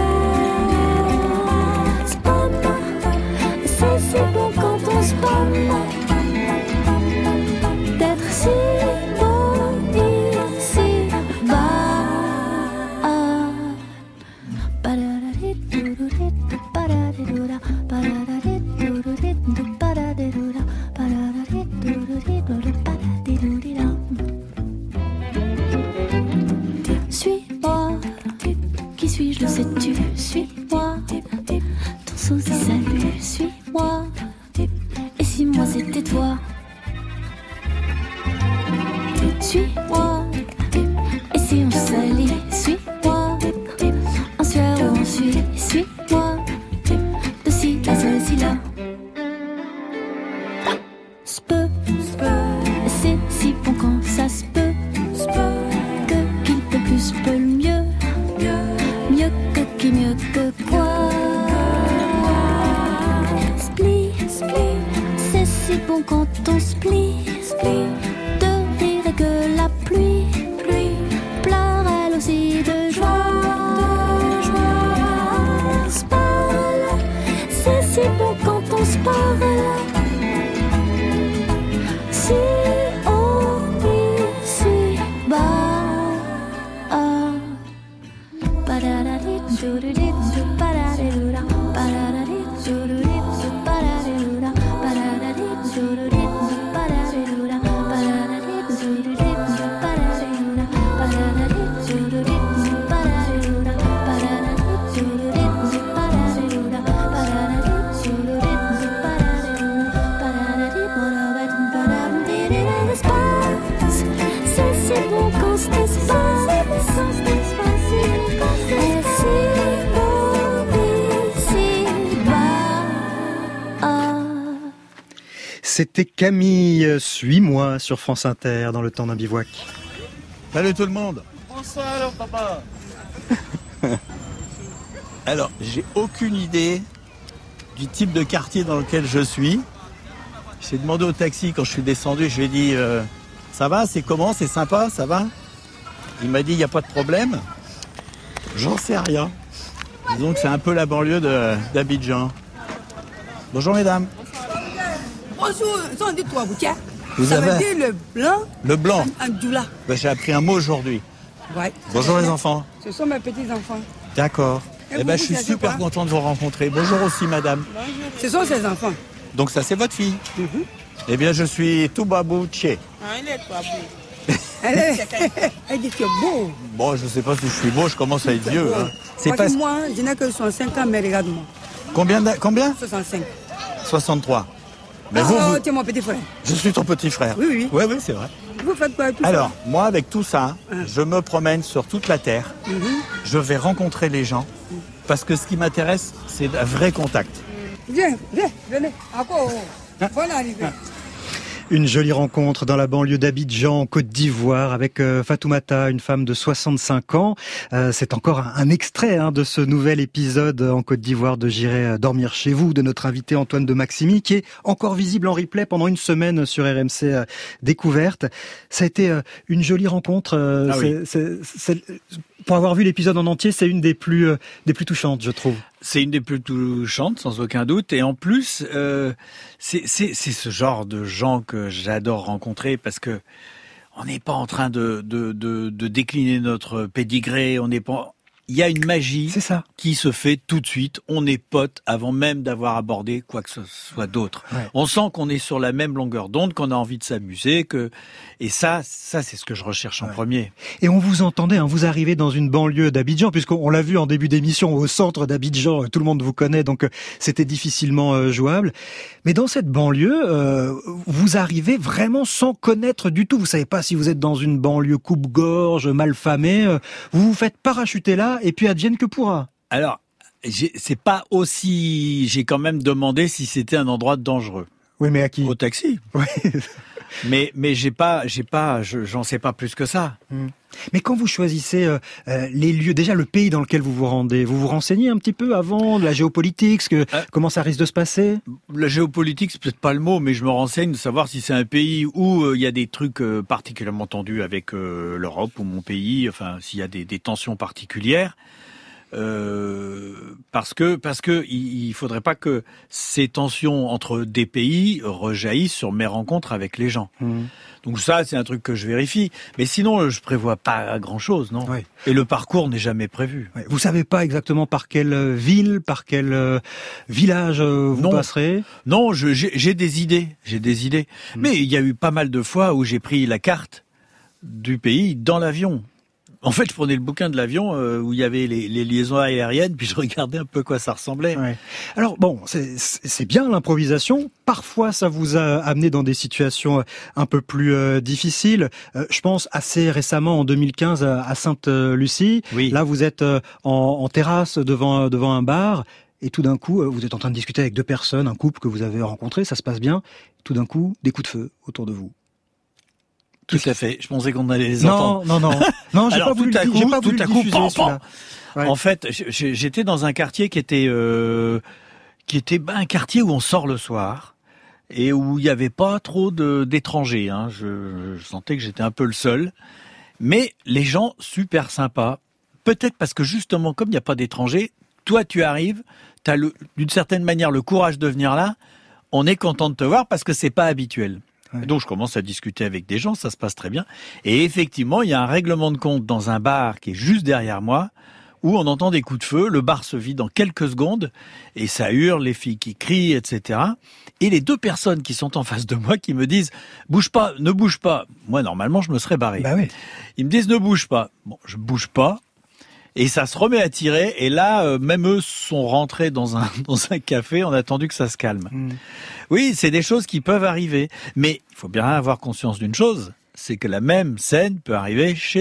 Spam, c'est si bon quand on se pomme. D'être si beau ici bas. Suis-moi, qui suis-je, le sais-tu? Suis-moi, ton sosie salut, suis-moi. Et si moi c'était toi? Suis-moi, et si on s'allie, suis-moi. En sueur ou en suie, suis-moi. De ci à ceci là. S'peut, c'est si bon quand ça se peut. Que qu'il peut plus, peut le mieux. Mieux que qui, mieux que quoi. Split, c'est si bon quand on split. De rire et que la pluie pleure elle aussi de joie. Spall, c'est si bon quand on se parle. Si on ici bas. C'était Camille, suis-moi sur France Inter dans le temps d'un bivouac. Salut tout le monde. Bonsoir alors, papa. Alors, j'ai aucune idée du type de quartier dans lequel je suis. J'ai demandé au taxi quand je suis descendu, je lui ai dit ça va, c'est comment, c'est sympa, ça va? Il m'a dit il n'y a pas de problème. J'en sais rien. Disons que c'est un peu la banlieue d'Abidjan. Bonjour mesdames. Bonjour, ça dit-toi, Boutia. Vous ça avez... veut dire le blanc. Le blanc. Andjoula. Ben, j'ai appris un mot aujourd'hui. Ouais. Bonjour les enfants. Ce sont mes petits-enfants. D'accord. Et ben, je suis super content de vous rencontrer. Bonjour aussi madame. Bonjour. Ce sont ses enfants. Donc ça c'est votre fille. Eh bien je suis Toubabou Tché. Ah, il est Toubabou. Elle dit que beau. Bon, je sais pas si je suis beau, je commence à être vieux. Hein. C'est pas... Moi, je n'ai que 65 ans, mais regarde-moi. Combien 65. 63. Mais tu es mon petit frère. Je suis ton petit frère. Oui. Oui, c'est vrai. Vous faites quoi tout Alors, ça? moi, avec tout ça, je me promène sur toute la Terre. Je vais rencontrer les gens. Parce que ce qui m'intéresse, c'est un vrai contact. Viens, venez. Encore. Bonne arrivée. Une jolie rencontre dans la banlieue d'Abidjan, en Côte d'Ivoire, avec Fatoumata, une femme de 65 ans. C'est encore un extrait de ce nouvel épisode en Côte d'Ivoire de J'irai dormir chez vous, de notre invité Antoine de Maximi, qui est encore visible en replay pendant une semaine sur RMC Découverte. Ça a été une jolie rencontre. Pour avoir vu l'épisode en entier, c'est une des plus touchantes, je trouve. C'est une des plus touchantes, sans aucun doute. Et en plus, c'est ce genre de gens que j'adore rencontrer parce que on n'est pas en train de décliner notre pédigré. On n'est pas. Il y a une magie qui se fait tout de suite. On est potes avant même d'avoir abordé quoi que ce soit d'autre. Ouais. On sent qu'on est sur la même longueur d'onde, qu'on a envie de s'amuser, et ça c'est ce que je recherche en premier. Et on vous entendait, vous arrivez dans une banlieue d'Abidjan, puisqu'on l'a vu en début d'émission, au centre d'Abidjan, tout le monde vous connaît, donc c'était difficilement jouable. Mais dans cette banlieue, vous arrivez vraiment sans connaître du tout. Vous savez pas si vous êtes dans une banlieue coupe-gorge, malfamée. Vous vous faites parachuter là, et puis advienne que pourra. Alors, c'est pas aussi... J'ai quand même demandé si c'était un endroit dangereux. Oui, mais à qui? Au taxi. Oui. mais j'en sais pas plus que ça. Mais quand vous choisissez les lieux, déjà le pays dans lequel vous vous rendez, vous vous renseignez un petit peu avant la géopolitique, comment ça risque de se passer? La géopolitique, c'est peut-être pas le mot, mais je me renseigne de savoir si c'est un pays où il y a des trucs particulièrement tendus avec l'Europe ou mon pays, enfin s'il y a des tensions particulières. Parce que il faudrait pas que ces tensions entre des pays rejaillissent sur mes rencontres avec les gens. Donc ça, c'est un truc que je vérifie. Mais sinon, je prévois pas grand-chose, non. Ouais. Et le parcours n'est jamais prévu. Ouais. Vous savez pas exactement par quelle ville, par quel village vous passerez? Non, j'ai des idées. Mais il y a eu pas mal de fois où j'ai pris la carte du pays dans l'avion. En fait, je prenais le bouquin de l'avion où il y avait les liaisons aériennes, puis je regardais un peu à quoi ça ressemblait. Ouais. Alors bon, c'est bien l'improvisation. Parfois, ça vous a amené dans des situations un peu plus difficiles. Je pense assez récemment, en 2015, à Sainte-Lucie. Oui. Là, vous êtes en terrasse devant un bar. Et tout d'un coup, vous êtes en train de discuter avec deux personnes, un couple que vous avez rencontré, ça se passe bien. Tout d'un coup, des coups de feu autour de vous. Tout à fait. Je pensais qu'on allait les entendre. Non, j'ai pas voulu diffuser celui-là. Ouais. En fait, j'étais dans un quartier qui était un quartier où on sort le soir et où il y avait pas trop d'étrangers. Je sentais que j'étais un peu le seul, mais les gens super sympas. Peut-être parce que justement, comme il n'y a pas d'étrangers, toi tu arrives, t'as d'une certaine manière le courage de venir là. On est content de te voir parce que c'est pas habituel. Ouais. Donc je commence à discuter avec des gens, ça se passe très bien. Et effectivement, il y a un règlement de compte dans un bar qui est juste derrière moi, où on entend des coups de feu, le bar se vide en quelques secondes, et ça hurle, les filles qui crient, etc. Et les deux personnes qui sont en face de moi qui me disent « Bouge pas, ne bouge pas ». Moi, normalement, je me serais barré. Bah oui. Ils me disent « Ne bouge pas ». Bon, je bouge pas. Et ça se remet à tirer, et là, même eux sont rentrés dans un café, on a attendu que ça se calme. Oui, c'est des choses qui peuvent arriver. Mais il faut bien avoir conscience d'une chose, c'est que la même scène peut arriver chez nous.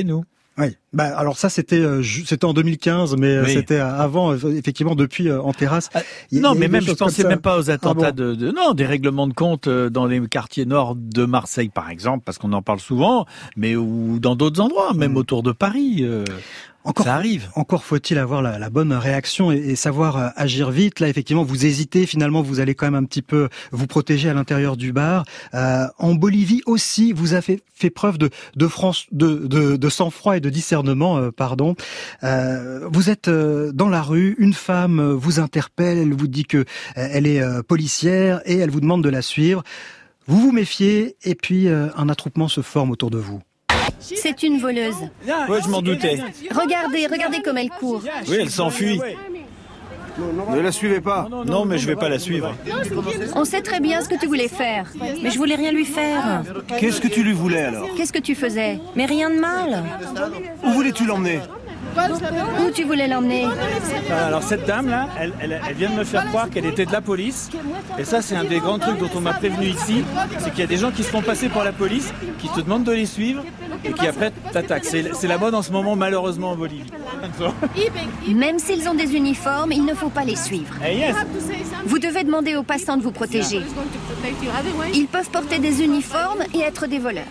Oui. Alors ça c'était en 2015, mais c'était avant, effectivement, depuis en terrasse. Non, mais même je pensais même pas aux attentats des règlements de compte dans les quartiers nord de Marseille, par exemple, parce qu'on en parle souvent, mais ou dans d'autres endroits, même autour de Paris. Ça arrive. Encore faut-il avoir la bonne réaction et savoir agir vite. Là, effectivement, vous hésitez. Finalement, vous allez quand même un petit peu vous protéger à l'intérieur du bar. En Bolivie aussi, vous avez fait preuve de sang-froid et de discernement. Vous êtes dans la rue. Une femme vous interpelle. Elle vous dit que elle est policière et elle vous demande de la suivre. Vous vous méfiez et puis un attroupement se forme autour de vous. C'est une voleuse. Oui, je m'en doutais. Regardez comme elle court. Oui, elle s'enfuit. Ne la suivez pas. Non, mais je vais pas la suivre. On sait très bien ce que tu voulais faire. Mais je voulais rien lui faire. Qu'est-ce que tu lui voulais alors? Qu'est-ce que tu faisais? Mais rien de mal. Où voulais-tu l'emmener? Où tu voulais l'emmener? Alors cette dame-là, elle vient de me faire croire qu'elle était de la police. Et ça, c'est un des grands trucs dont on m'a prévenu ici. C'est qu'il y a des gens qui se font passer pour la police, qui te demandent de les suivre et qui après t'attaquent. C'est la mode en ce moment, malheureusement, en Bolivie. Même s'ils ont des uniformes, il ne faut pas les suivre. Vous devez demander aux passants de vous protéger. Ils peuvent porter des uniformes et être des voleurs.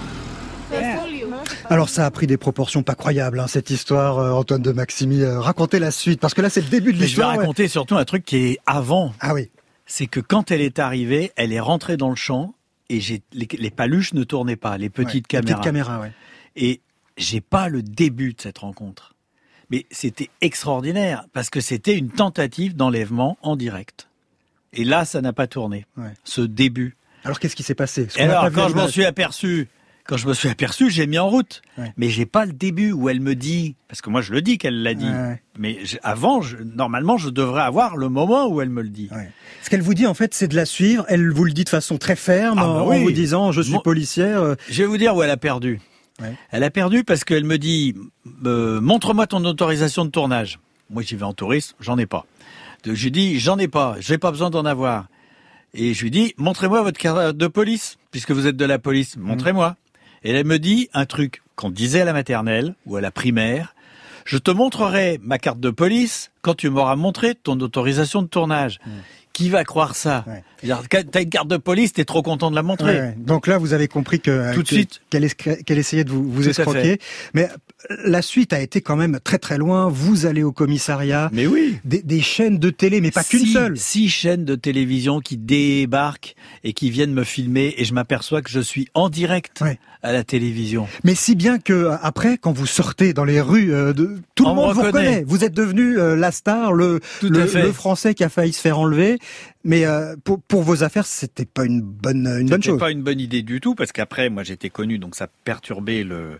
Alors ça a pris des proportions pas croyables, cette histoire, Antoine de Maximi. Racontez la suite, parce que là c'est le début de l'histoire. Je vais raconter surtout un truc qui est avant. Ah oui. C'est que quand elle est arrivée, elle est rentrée dans le champ et les paluches ne tournaient pas, les petites caméras. Les petites caméras, ouais. Et j'ai pas le début de cette rencontre. Mais c'était extraordinaire, parce que c'était une tentative d'enlèvement en direct. Et là, ça n'a pas tourné, ce début. Alors qu'est-ce qui s'est passé? Quand je me suis aperçu, j'ai mis en route. Mais j'ai pas le début où elle me dit, parce que moi je le dis qu'elle l'a dit. Mais normalement, je devrais avoir le moment où elle me le dit. Ce qu'elle vous dit, en fait, c'est de la suivre. Elle vous le dit de façon très ferme, en vous disant, je suis policière. Je vais vous dire où elle a perdu. Elle a perdu parce qu'elle me dit, montre-moi ton autorisation de tournage. Moi, j'y vais en touriste, j'en ai pas. Donc, je lui dis, j'en ai pas, j'ai pas besoin d'en avoir. Et je lui dis, montrez-moi votre carte de police, puisque vous êtes de la police, montrez-moi. Et elle me dit un truc qu'on disait à la maternelle ou à la primaire. Je te montrerai ma carte de police quand tu m'auras montré ton autorisation de tournage. Qui va croire ça? T'as une carte de police, t'es trop content de la montrer. Donc là, vous avez compris qu'elle essayait de vous escroquer. Mais la suite a été quand même très très loin. Vous allez au commissariat. Mais oui. Des chaînes de télé, mais pas qu'une seule. 6 chaînes de télévision qui débarquent et qui viennent me filmer, et je m'aperçois que je suis en direct à la télévision. Mais si bien que après, quand vous sortez dans les rues, tout le monde vous reconnaît. Vous êtes devenu la star, le Français qui a failli se faire enlever. Mais pour vos affaires, c'était pas une bonne chose. C'était pas une bonne idée du tout, parce qu'après, moi, j'étais connu, donc ça perturbait le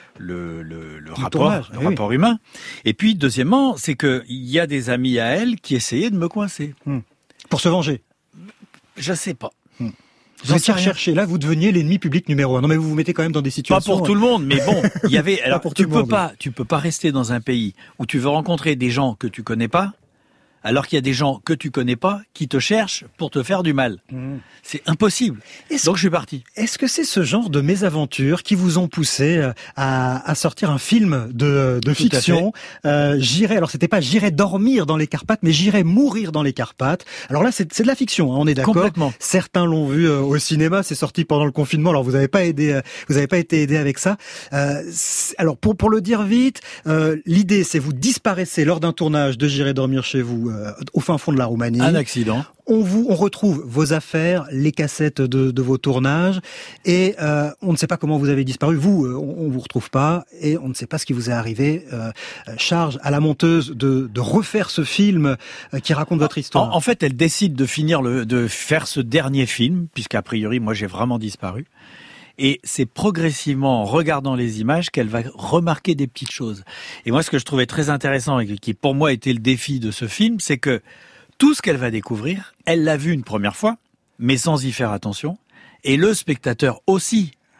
rapport humain. Et puis, deuxièmement, c'est que il y a des amis à elle qui essayaient de me coincer. Pour se venger. Je sais pas. Vous étiez recherché. Là, vous deveniez l'ennemi public numéro 1. Non, mais vous vous mettez quand même dans des situations. Pas pour tout le monde, mais bon, il y avait. Alors, tu peux pas rester dans un pays où tu veux rencontrer des gens que tu connais pas, alors qu'il y a des gens que tu connais pas qui te cherchent pour te faire du mal. C'est impossible. Donc je suis parti. Est-ce que c'est ce genre de mésaventures qui vous ont poussé à sortir un film de fiction? Alors c'était pas j'irai dormir dans les Carpates, mais j'irai mourir dans les Carpates. Alors là, c'est de la fiction, on est d'accord. Complètement. Certains l'ont vu au cinéma, c'est sorti pendant le confinement. Alors vous n'avez pas été aidé avec ça. Alors pour le dire vite, l'idée c'est vous disparaissez lors d'un tournage de J'irai dormir chez vous au fin fond de la Roumanie. Un accident. On retrouve vos affaires, les cassettes de vos tournages, et on ne sait pas comment vous avez disparu. On vous retrouve pas, et on ne sait pas ce qui vous est arrivé. Charge à la monteuse de refaire ce film qui raconte votre histoire. En fait, elle décide de faire ce dernier film, puisqu'a priori, moi, j'ai vraiment disparu. Et c'est progressivement, en regardant les images, qu'elle va remarquer des petites choses. Et moi, ce que je trouvais très intéressant, et qui pour moi était le défi de ce film, c'est que tout ce qu'elle va découvrir, elle l'a vu une première fois, mais sans y faire attention. Et le spectateur aussi.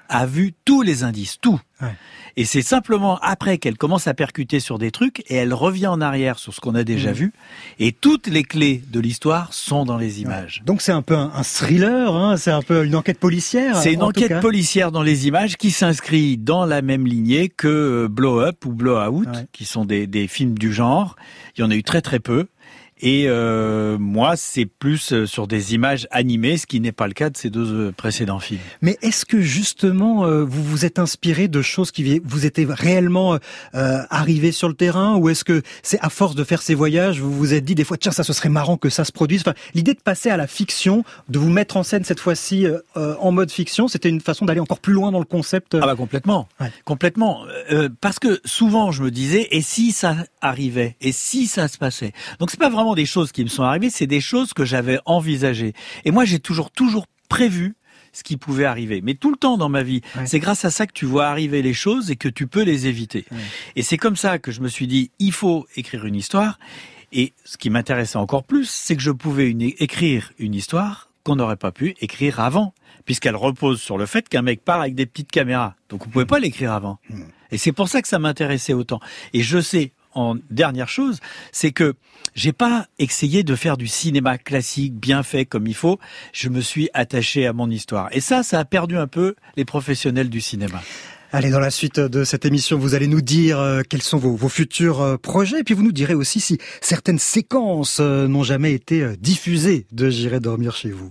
a vu tous les indices, tout. Ouais. Et c'est simplement après qu'elle commence à percuter sur des trucs et elle revient en arrière sur ce qu'on a déjà vu. Et toutes les clés de l'histoire sont dans les images. Donc c'est un peu un thriller, hein, c'est un peu une enquête policière. C'est une enquête policière dans les images qui s'inscrit dans la même lignée que Blow Up ou Blow Out, qui sont des films du genre. Il y en a eu très très peu. Et moi, c'est plus sur des images animées, ce qui n'est pas le cas de ces deux précédents films. Mais est-ce que justement, vous vous êtes inspiré de choses qui vous étaient réellement arrivées sur le terrain, ou est-ce que c'est à force de faire ces voyages, vous vous êtes dit des fois, tiens, ça ce serait marrant que ça se produise. Enfin, l'idée de passer à la fiction, de vous mettre en scène cette fois-ci en mode fiction, c'était une façon d'aller encore plus loin dans le concept. Ah bah complètement, complètement. Parce que souvent, je me disais, et si ça arrivait, et si ça se passait. Donc c'est pas vraiment des choses qui me sont arrivées, c'est des choses que j'avais envisagées. Et moi, j'ai toujours prévu ce qui pouvait arriver. Mais tout le temps dans ma vie, c'est grâce à ça que tu vois arriver les choses et que tu peux les éviter. Et c'est comme ça que je me suis dit, il faut écrire une histoire. Et ce qui m'intéressait encore plus, c'est que je pouvais écrire une histoire qu'on n'aurait pas pu écrire avant, puisqu'elle repose sur le fait qu'un mec part avec des petites caméras. Donc on pouvait pas l'écrire avant. Et c'est pour ça que ça m'intéressait autant. Et je sais, en dernière chose, c'est que j'ai pas essayé de faire du cinéma classique bien fait comme il faut. Je me suis attaché à mon histoire. Et ça a perdu un peu les professionnels du cinéma. Allez, dans la suite de cette émission, vous allez nous dire quels sont vos futurs projets. Et puis vous nous direz aussi si certaines séquences n'ont jamais été diffusées de J'irai dormir chez vous.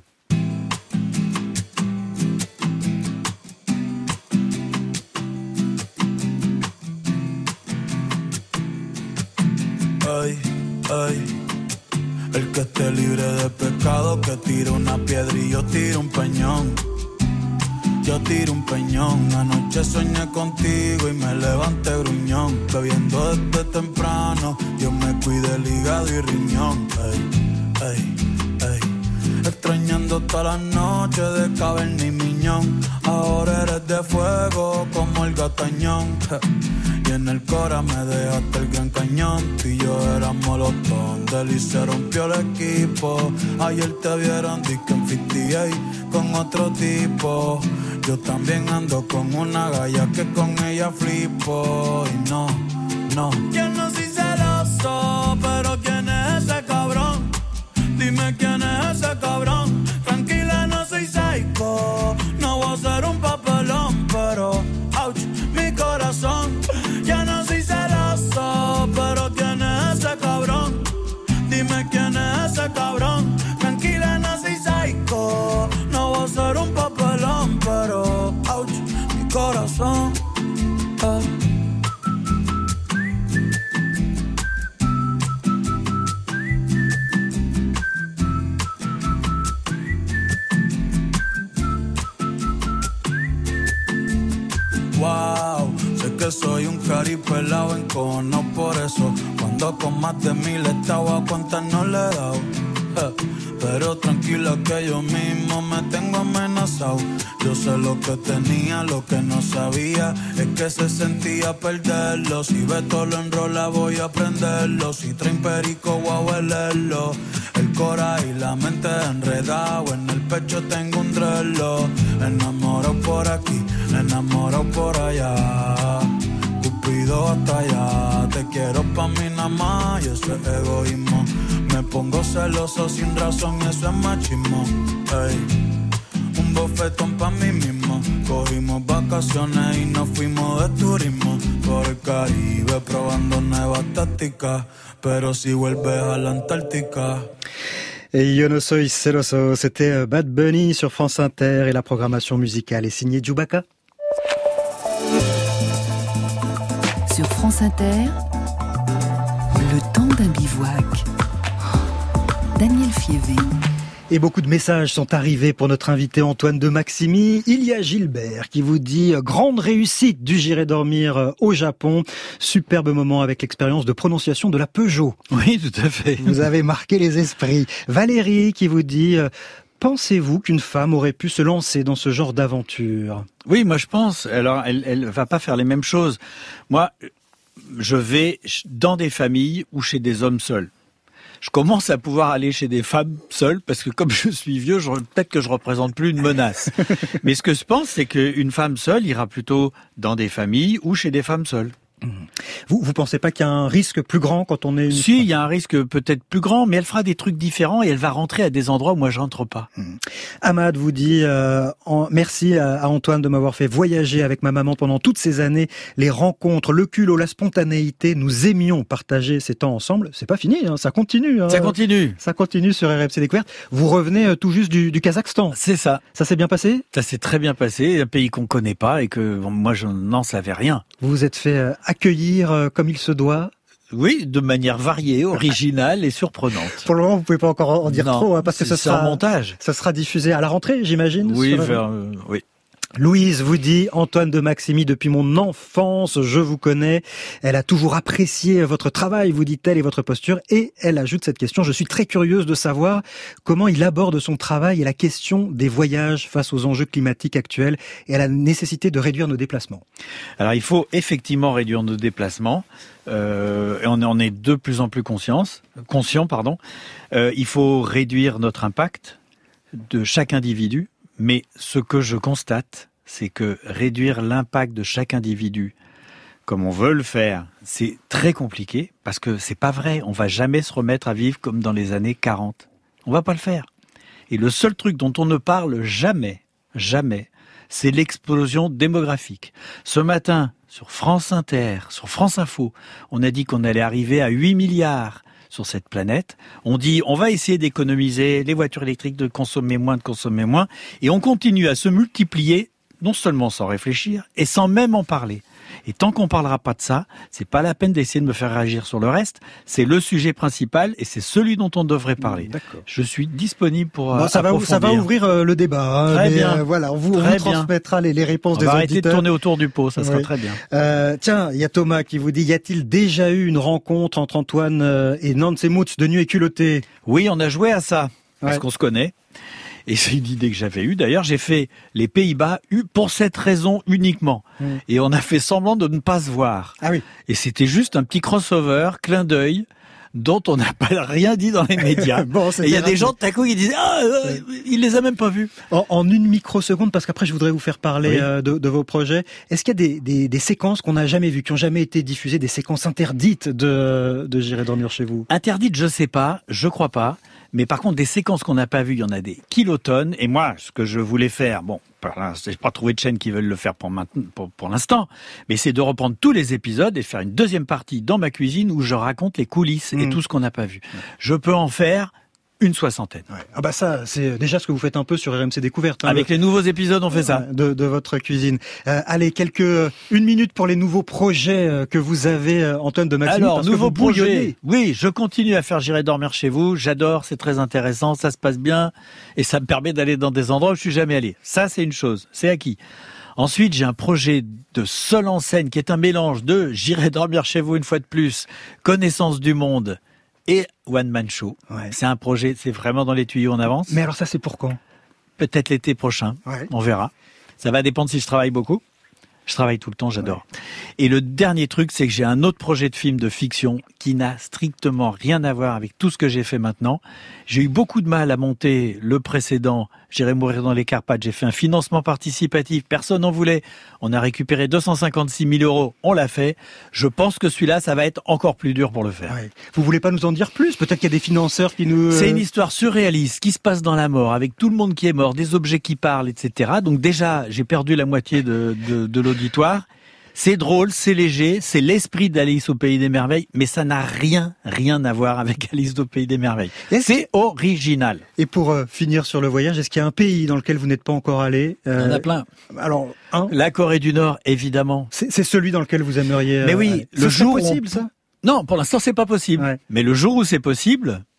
Ay, ay, el que esté libre de pecado que tire una piedra y yo tiro un peñón. Yo tiro un peñón. Anoche soñé contigo y me levanté gruñón. Bebiendo desde temprano, yo me cuidé el hígado y riñón. Ay, ay, ay. Extrañando todas las noches de caverna y miñón. Ahora eres de fuego como el gatañón. Y en el cora me dejaste el gran cañón. Tú y yo éramos los tontos y se rompió el equipo. Ayer te vieron disque en 58 con otro tipo. Yo también ando con una galla que con ella flipo. Y no, no. Yo no soy celoso, pero ¿quién es ese cabrón? Dime quién es ese cabrón. Tranquila, no soy psycho. No voy a ser un papelón, pero ouch, mi corazón. Ya no soy celoso, pero ¿quién es ese cabrón? Dime quién es ese cabrón. Tranquila, no soy psycho. No voy a ser un papelón, pero ouch, mi corazón. Wow, sé que soy un caripelado en cono, por eso cuando con más de 1000 estaba a cuentas no le he dado. Pero tranquila que yo mismo me tengo amenazado. Yo sé lo que tenía, lo que no sabía es que se sentía perderlo. Si Beto lo enrola voy a prenderlo. Si traen perico voy a huelerlo. El cora y la mente enredado. En el pecho tengo un drelo. Enamorado por aquí, enamorado por allá. Cupido hasta allá. Te quiero pa' mí nada más y eso es egoísmo. Me pongo celoso sin razón y eso es machismo. Ey, un bofetón pa' mí mismo. Cogimos vacaciones y nos fuimos de turismo por el Caribe probando nuevas tácticas. Pero si vuelves a la Antártica. Et Yo no soy celoso, c'était Bad Bunny sur France Inter et la programmation musicale est signée Djoubaka. Sur France Inter, le temps d'un bivouac. Daniel Fievé. Et beaucoup de messages sont arrivés pour notre invité Antoine de Maximi. Il y a Gilbert qui vous dit « Grande réussite du J'irai dormir au Japon. Superbe moment avec l'expérience de prononciation de la Peugeot. » Oui, tout à fait. Vous avez marqué les esprits. Valérie qui vous dit « Pensez-vous qu'une femme aurait pu se lancer dans ce genre d'aventure ?» Oui, moi je pense. Alors, elle va pas faire les mêmes choses. Moi, je vais dans des familles ou chez des hommes seuls. je commence à pouvoir aller chez des femmes seules, parce que comme je suis vieux, peut-être que je représente plus une menace. Mais ce que je pense, c'est qu'une femme seule ira plutôt dans des familles ou chez des femmes seules. Vous pensez pas qu'il y a un risque plus grand quand on est Si, il y a un risque peut-être plus grand, mais elle fera des trucs différents et elle va rentrer à des endroits où moi je rentre pas. Ahmad vous dit merci à Antoine de m'avoir fait voyager avec ma maman pendant toutes ces années, les rencontres, le culot, la spontanéité, nous aimions partager ces temps ensemble. C'est pas fini, ça continue. Ça continue. Ça continue sur RMC Découverte. Vous revenez tout juste du Kazakhstan. C'est ça. Ça s'est bien passé ? Ça s'est très bien passé, un pays qu'on connaît pas et que moi je n'en savais rien. Vous vous êtes fait accueillir comme il se doit ? Oui, de manière variée, originale et surprenante. Pour le moment, vous pouvez pas encore en dire trop, parce que ça sera un montage. Ça sera diffusé à la rentrée, j'imagine. Oui, oui. Louise vous dit, Antoine de Maximi, depuis mon enfance, je vous connais. Elle a toujours apprécié votre travail, vous dit-elle, et votre posture. Et elle ajoute cette question, je suis très curieuse de savoir comment il aborde son travail et la question des voyages face aux enjeux climatiques actuels et à la nécessité de réduire nos déplacements. Alors, il faut effectivement réduire nos déplacements. Et on en est de plus en plus conscients. Il faut réduire notre impact de chaque individu. Mais ce que je constate, c'est que réduire l'impact de chaque individu, comme on veut le faire, c'est très compliqué, parce que c'est pas vrai. On va jamais se remettre à vivre comme dans les années 40. On va pas le faire. Et le seul truc dont on ne parle jamais, c'est l'explosion démographique. Ce matin, sur France Inter, sur France Info, on a dit qu'on allait arriver à 8 milliards sur cette planète. On dit, on va essayer d'économiser les voitures électriques, de consommer moins, et on continue à se multiplier, non seulement sans réfléchir, et sans même en parler. Et tant qu'on parlera pas de ça, c'est pas la peine d'essayer de me faire réagir sur le reste. C'est le sujet principal et c'est celui dont on devrait parler. D'accord. Je suis disponible pour ça va ouvrir le débat. Très bien. Voilà, on vous transmettra les réponses des auditeurs. On va arrêter de tourner autour du pot, ça sera très bien. Tiens, il y a Thomas qui vous dit, y a-t-il déjà eu une rencontre entre Antoine et Nancy Moutz de Nu et Culotté ? Oui, on a joué à ça, parce qu'on se connaît. Et c'est une idée que j'avais eue. D'ailleurs, j'ai fait les Pays-Bas pour cette raison uniquement. Et on a fait semblant de ne pas se voir. Ah oui. Et c'était juste un petit crossover, clin d'œil, dont on n'a pas rien dit dans les médias. Et il y a des gens de coup qui disent il les a même pas vus. En une microseconde, parce qu'après je voudrais vous faire parler de vos projets. Est-ce qu'il y a des séquences qu'on n'a jamais vues, qui ont jamais été diffusées, des séquences interdites de J'irai dormir chez vous ? Interdites, je sais pas, je crois pas. Mais par contre, des séquences qu'on n'a pas vues, il y en a des kilotonnes. Et moi, ce que je voulais faire, j'ai pas trouvé de chaîne qui veulent le faire pour l'instant, mais c'est de reprendre tous les épisodes et faire une deuxième partie dans ma cuisine où je raconte les coulisses et tout ce qu'on n'a pas vu. Je peux en faire une 60aine. Ouais. Ah bah ça, c'est déjà ce que vous faites un peu sur RMC Découverte. Avec les nouveaux épisodes, on fait ça. De votre cuisine. Allez, une minute pour les nouveaux projets que vous avez, Antoine de Maximi. Alors, nouveaux projets. Oui, je continue à faire J'irai dormir chez vous. J'adore, c'est très intéressant, ça se passe bien. Et ça me permet d'aller dans des endroits où je suis jamais allé. Ça, c'est une chose. C'est acquis. Ensuite, j'ai un projet de seul en scène qui est un mélange de J'irai dormir chez vous une fois de plus, Connaissance du monde et One Man Show. Ouais. C'est un projet, c'est vraiment dans les tuyaux, on avance. Mais alors ça, c'est pour quand ? Peut-être l'été prochain, on verra. Ça va dépendre si je travaille beaucoup. Je travaille tout le temps, j'adore. Ouais. Et le dernier truc, c'est que j'ai un autre projet de film de fiction qui n'a strictement rien à voir avec tout ce que j'ai fait maintenant. J'ai eu beaucoup de mal à monter le précédent, J'irai mourir dans les Carpates. J'ai fait un financement participatif, personne n'en voulait. On a récupéré 256 000 €, on l'a fait. Je pense que celui-là, ça va être encore plus dur pour le faire. Ouais. Vous voulez pas nous en dire plus ? Peut-être qu'il y a des financeurs qui nous... C'est une histoire surréaliste qui se passe dans la mort, avec tout le monde qui est mort, des objets qui parlent, etc. Donc déjà, j'ai perdu la moitié de l'auditoire. C'est drôle, c'est léger, c'est l'esprit d'Alice au Pays des Merveilles, mais ça n'a rien à voir avec Alice au Pays des Merveilles. C'est original. Et pour finir sur le voyage, est-ce qu'il y a un pays dans lequel vous n'êtes pas encore allé ? Il y en a plein. Alors, la Corée du Nord, évidemment. C'est celui dans lequel vous aimeriez... Mais oui, le jour possible, ça ? Non, pour l'instant, c'est pas possible. Ouais. Mais le jour où c'est possible...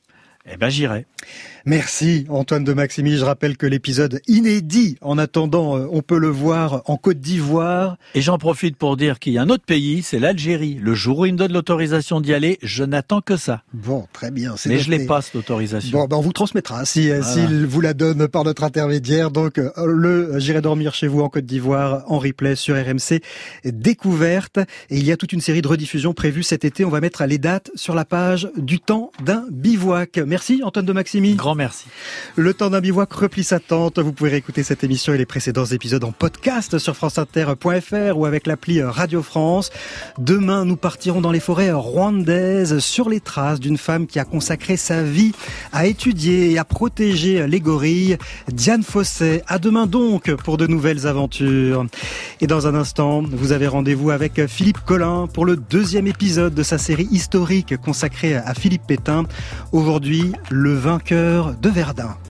Eh ben j'irai. Merci Antoine de Maximi. Je rappelle que l'épisode inédit, en attendant, on peut le voir en Côte d'Ivoire. Et j'en profite pour dire qu'il y a un autre pays, c'est l'Algérie. Le jour où il me donne l'autorisation d'y aller, je n'attends que ça. Bon, très bien. Mais je l'ai pas, cette autorisation. Bon, ben on vous transmettra s'il vous la donne par notre intermédiaire. Donc, J'irai dormir chez vous en Côte d'Ivoire en replay sur RMC Découverte. Et il y a toute une série de rediffusions prévues cet été. On va mettre les dates sur la page du temps d'un bivouac. Merci Antoine de Maximi. Grand merci. Le temps d'un bivouac replie sa tente. Vous pouvez réécouter cette émission et les précédents épisodes en podcast sur franceinter.fr ou avec l'appli Radio France. Demain, nous partirons dans les forêts rwandaises sur les traces d'une femme qui a consacré sa vie à étudier et à protéger les gorilles. Diane Fosset. À demain donc pour de nouvelles aventures. Et dans un instant, vous avez rendez-vous avec Philippe Collin pour le 2e épisode de sa série historique consacrée à Philippe Pétain. Aujourd'hui, le vainqueur de Verdun.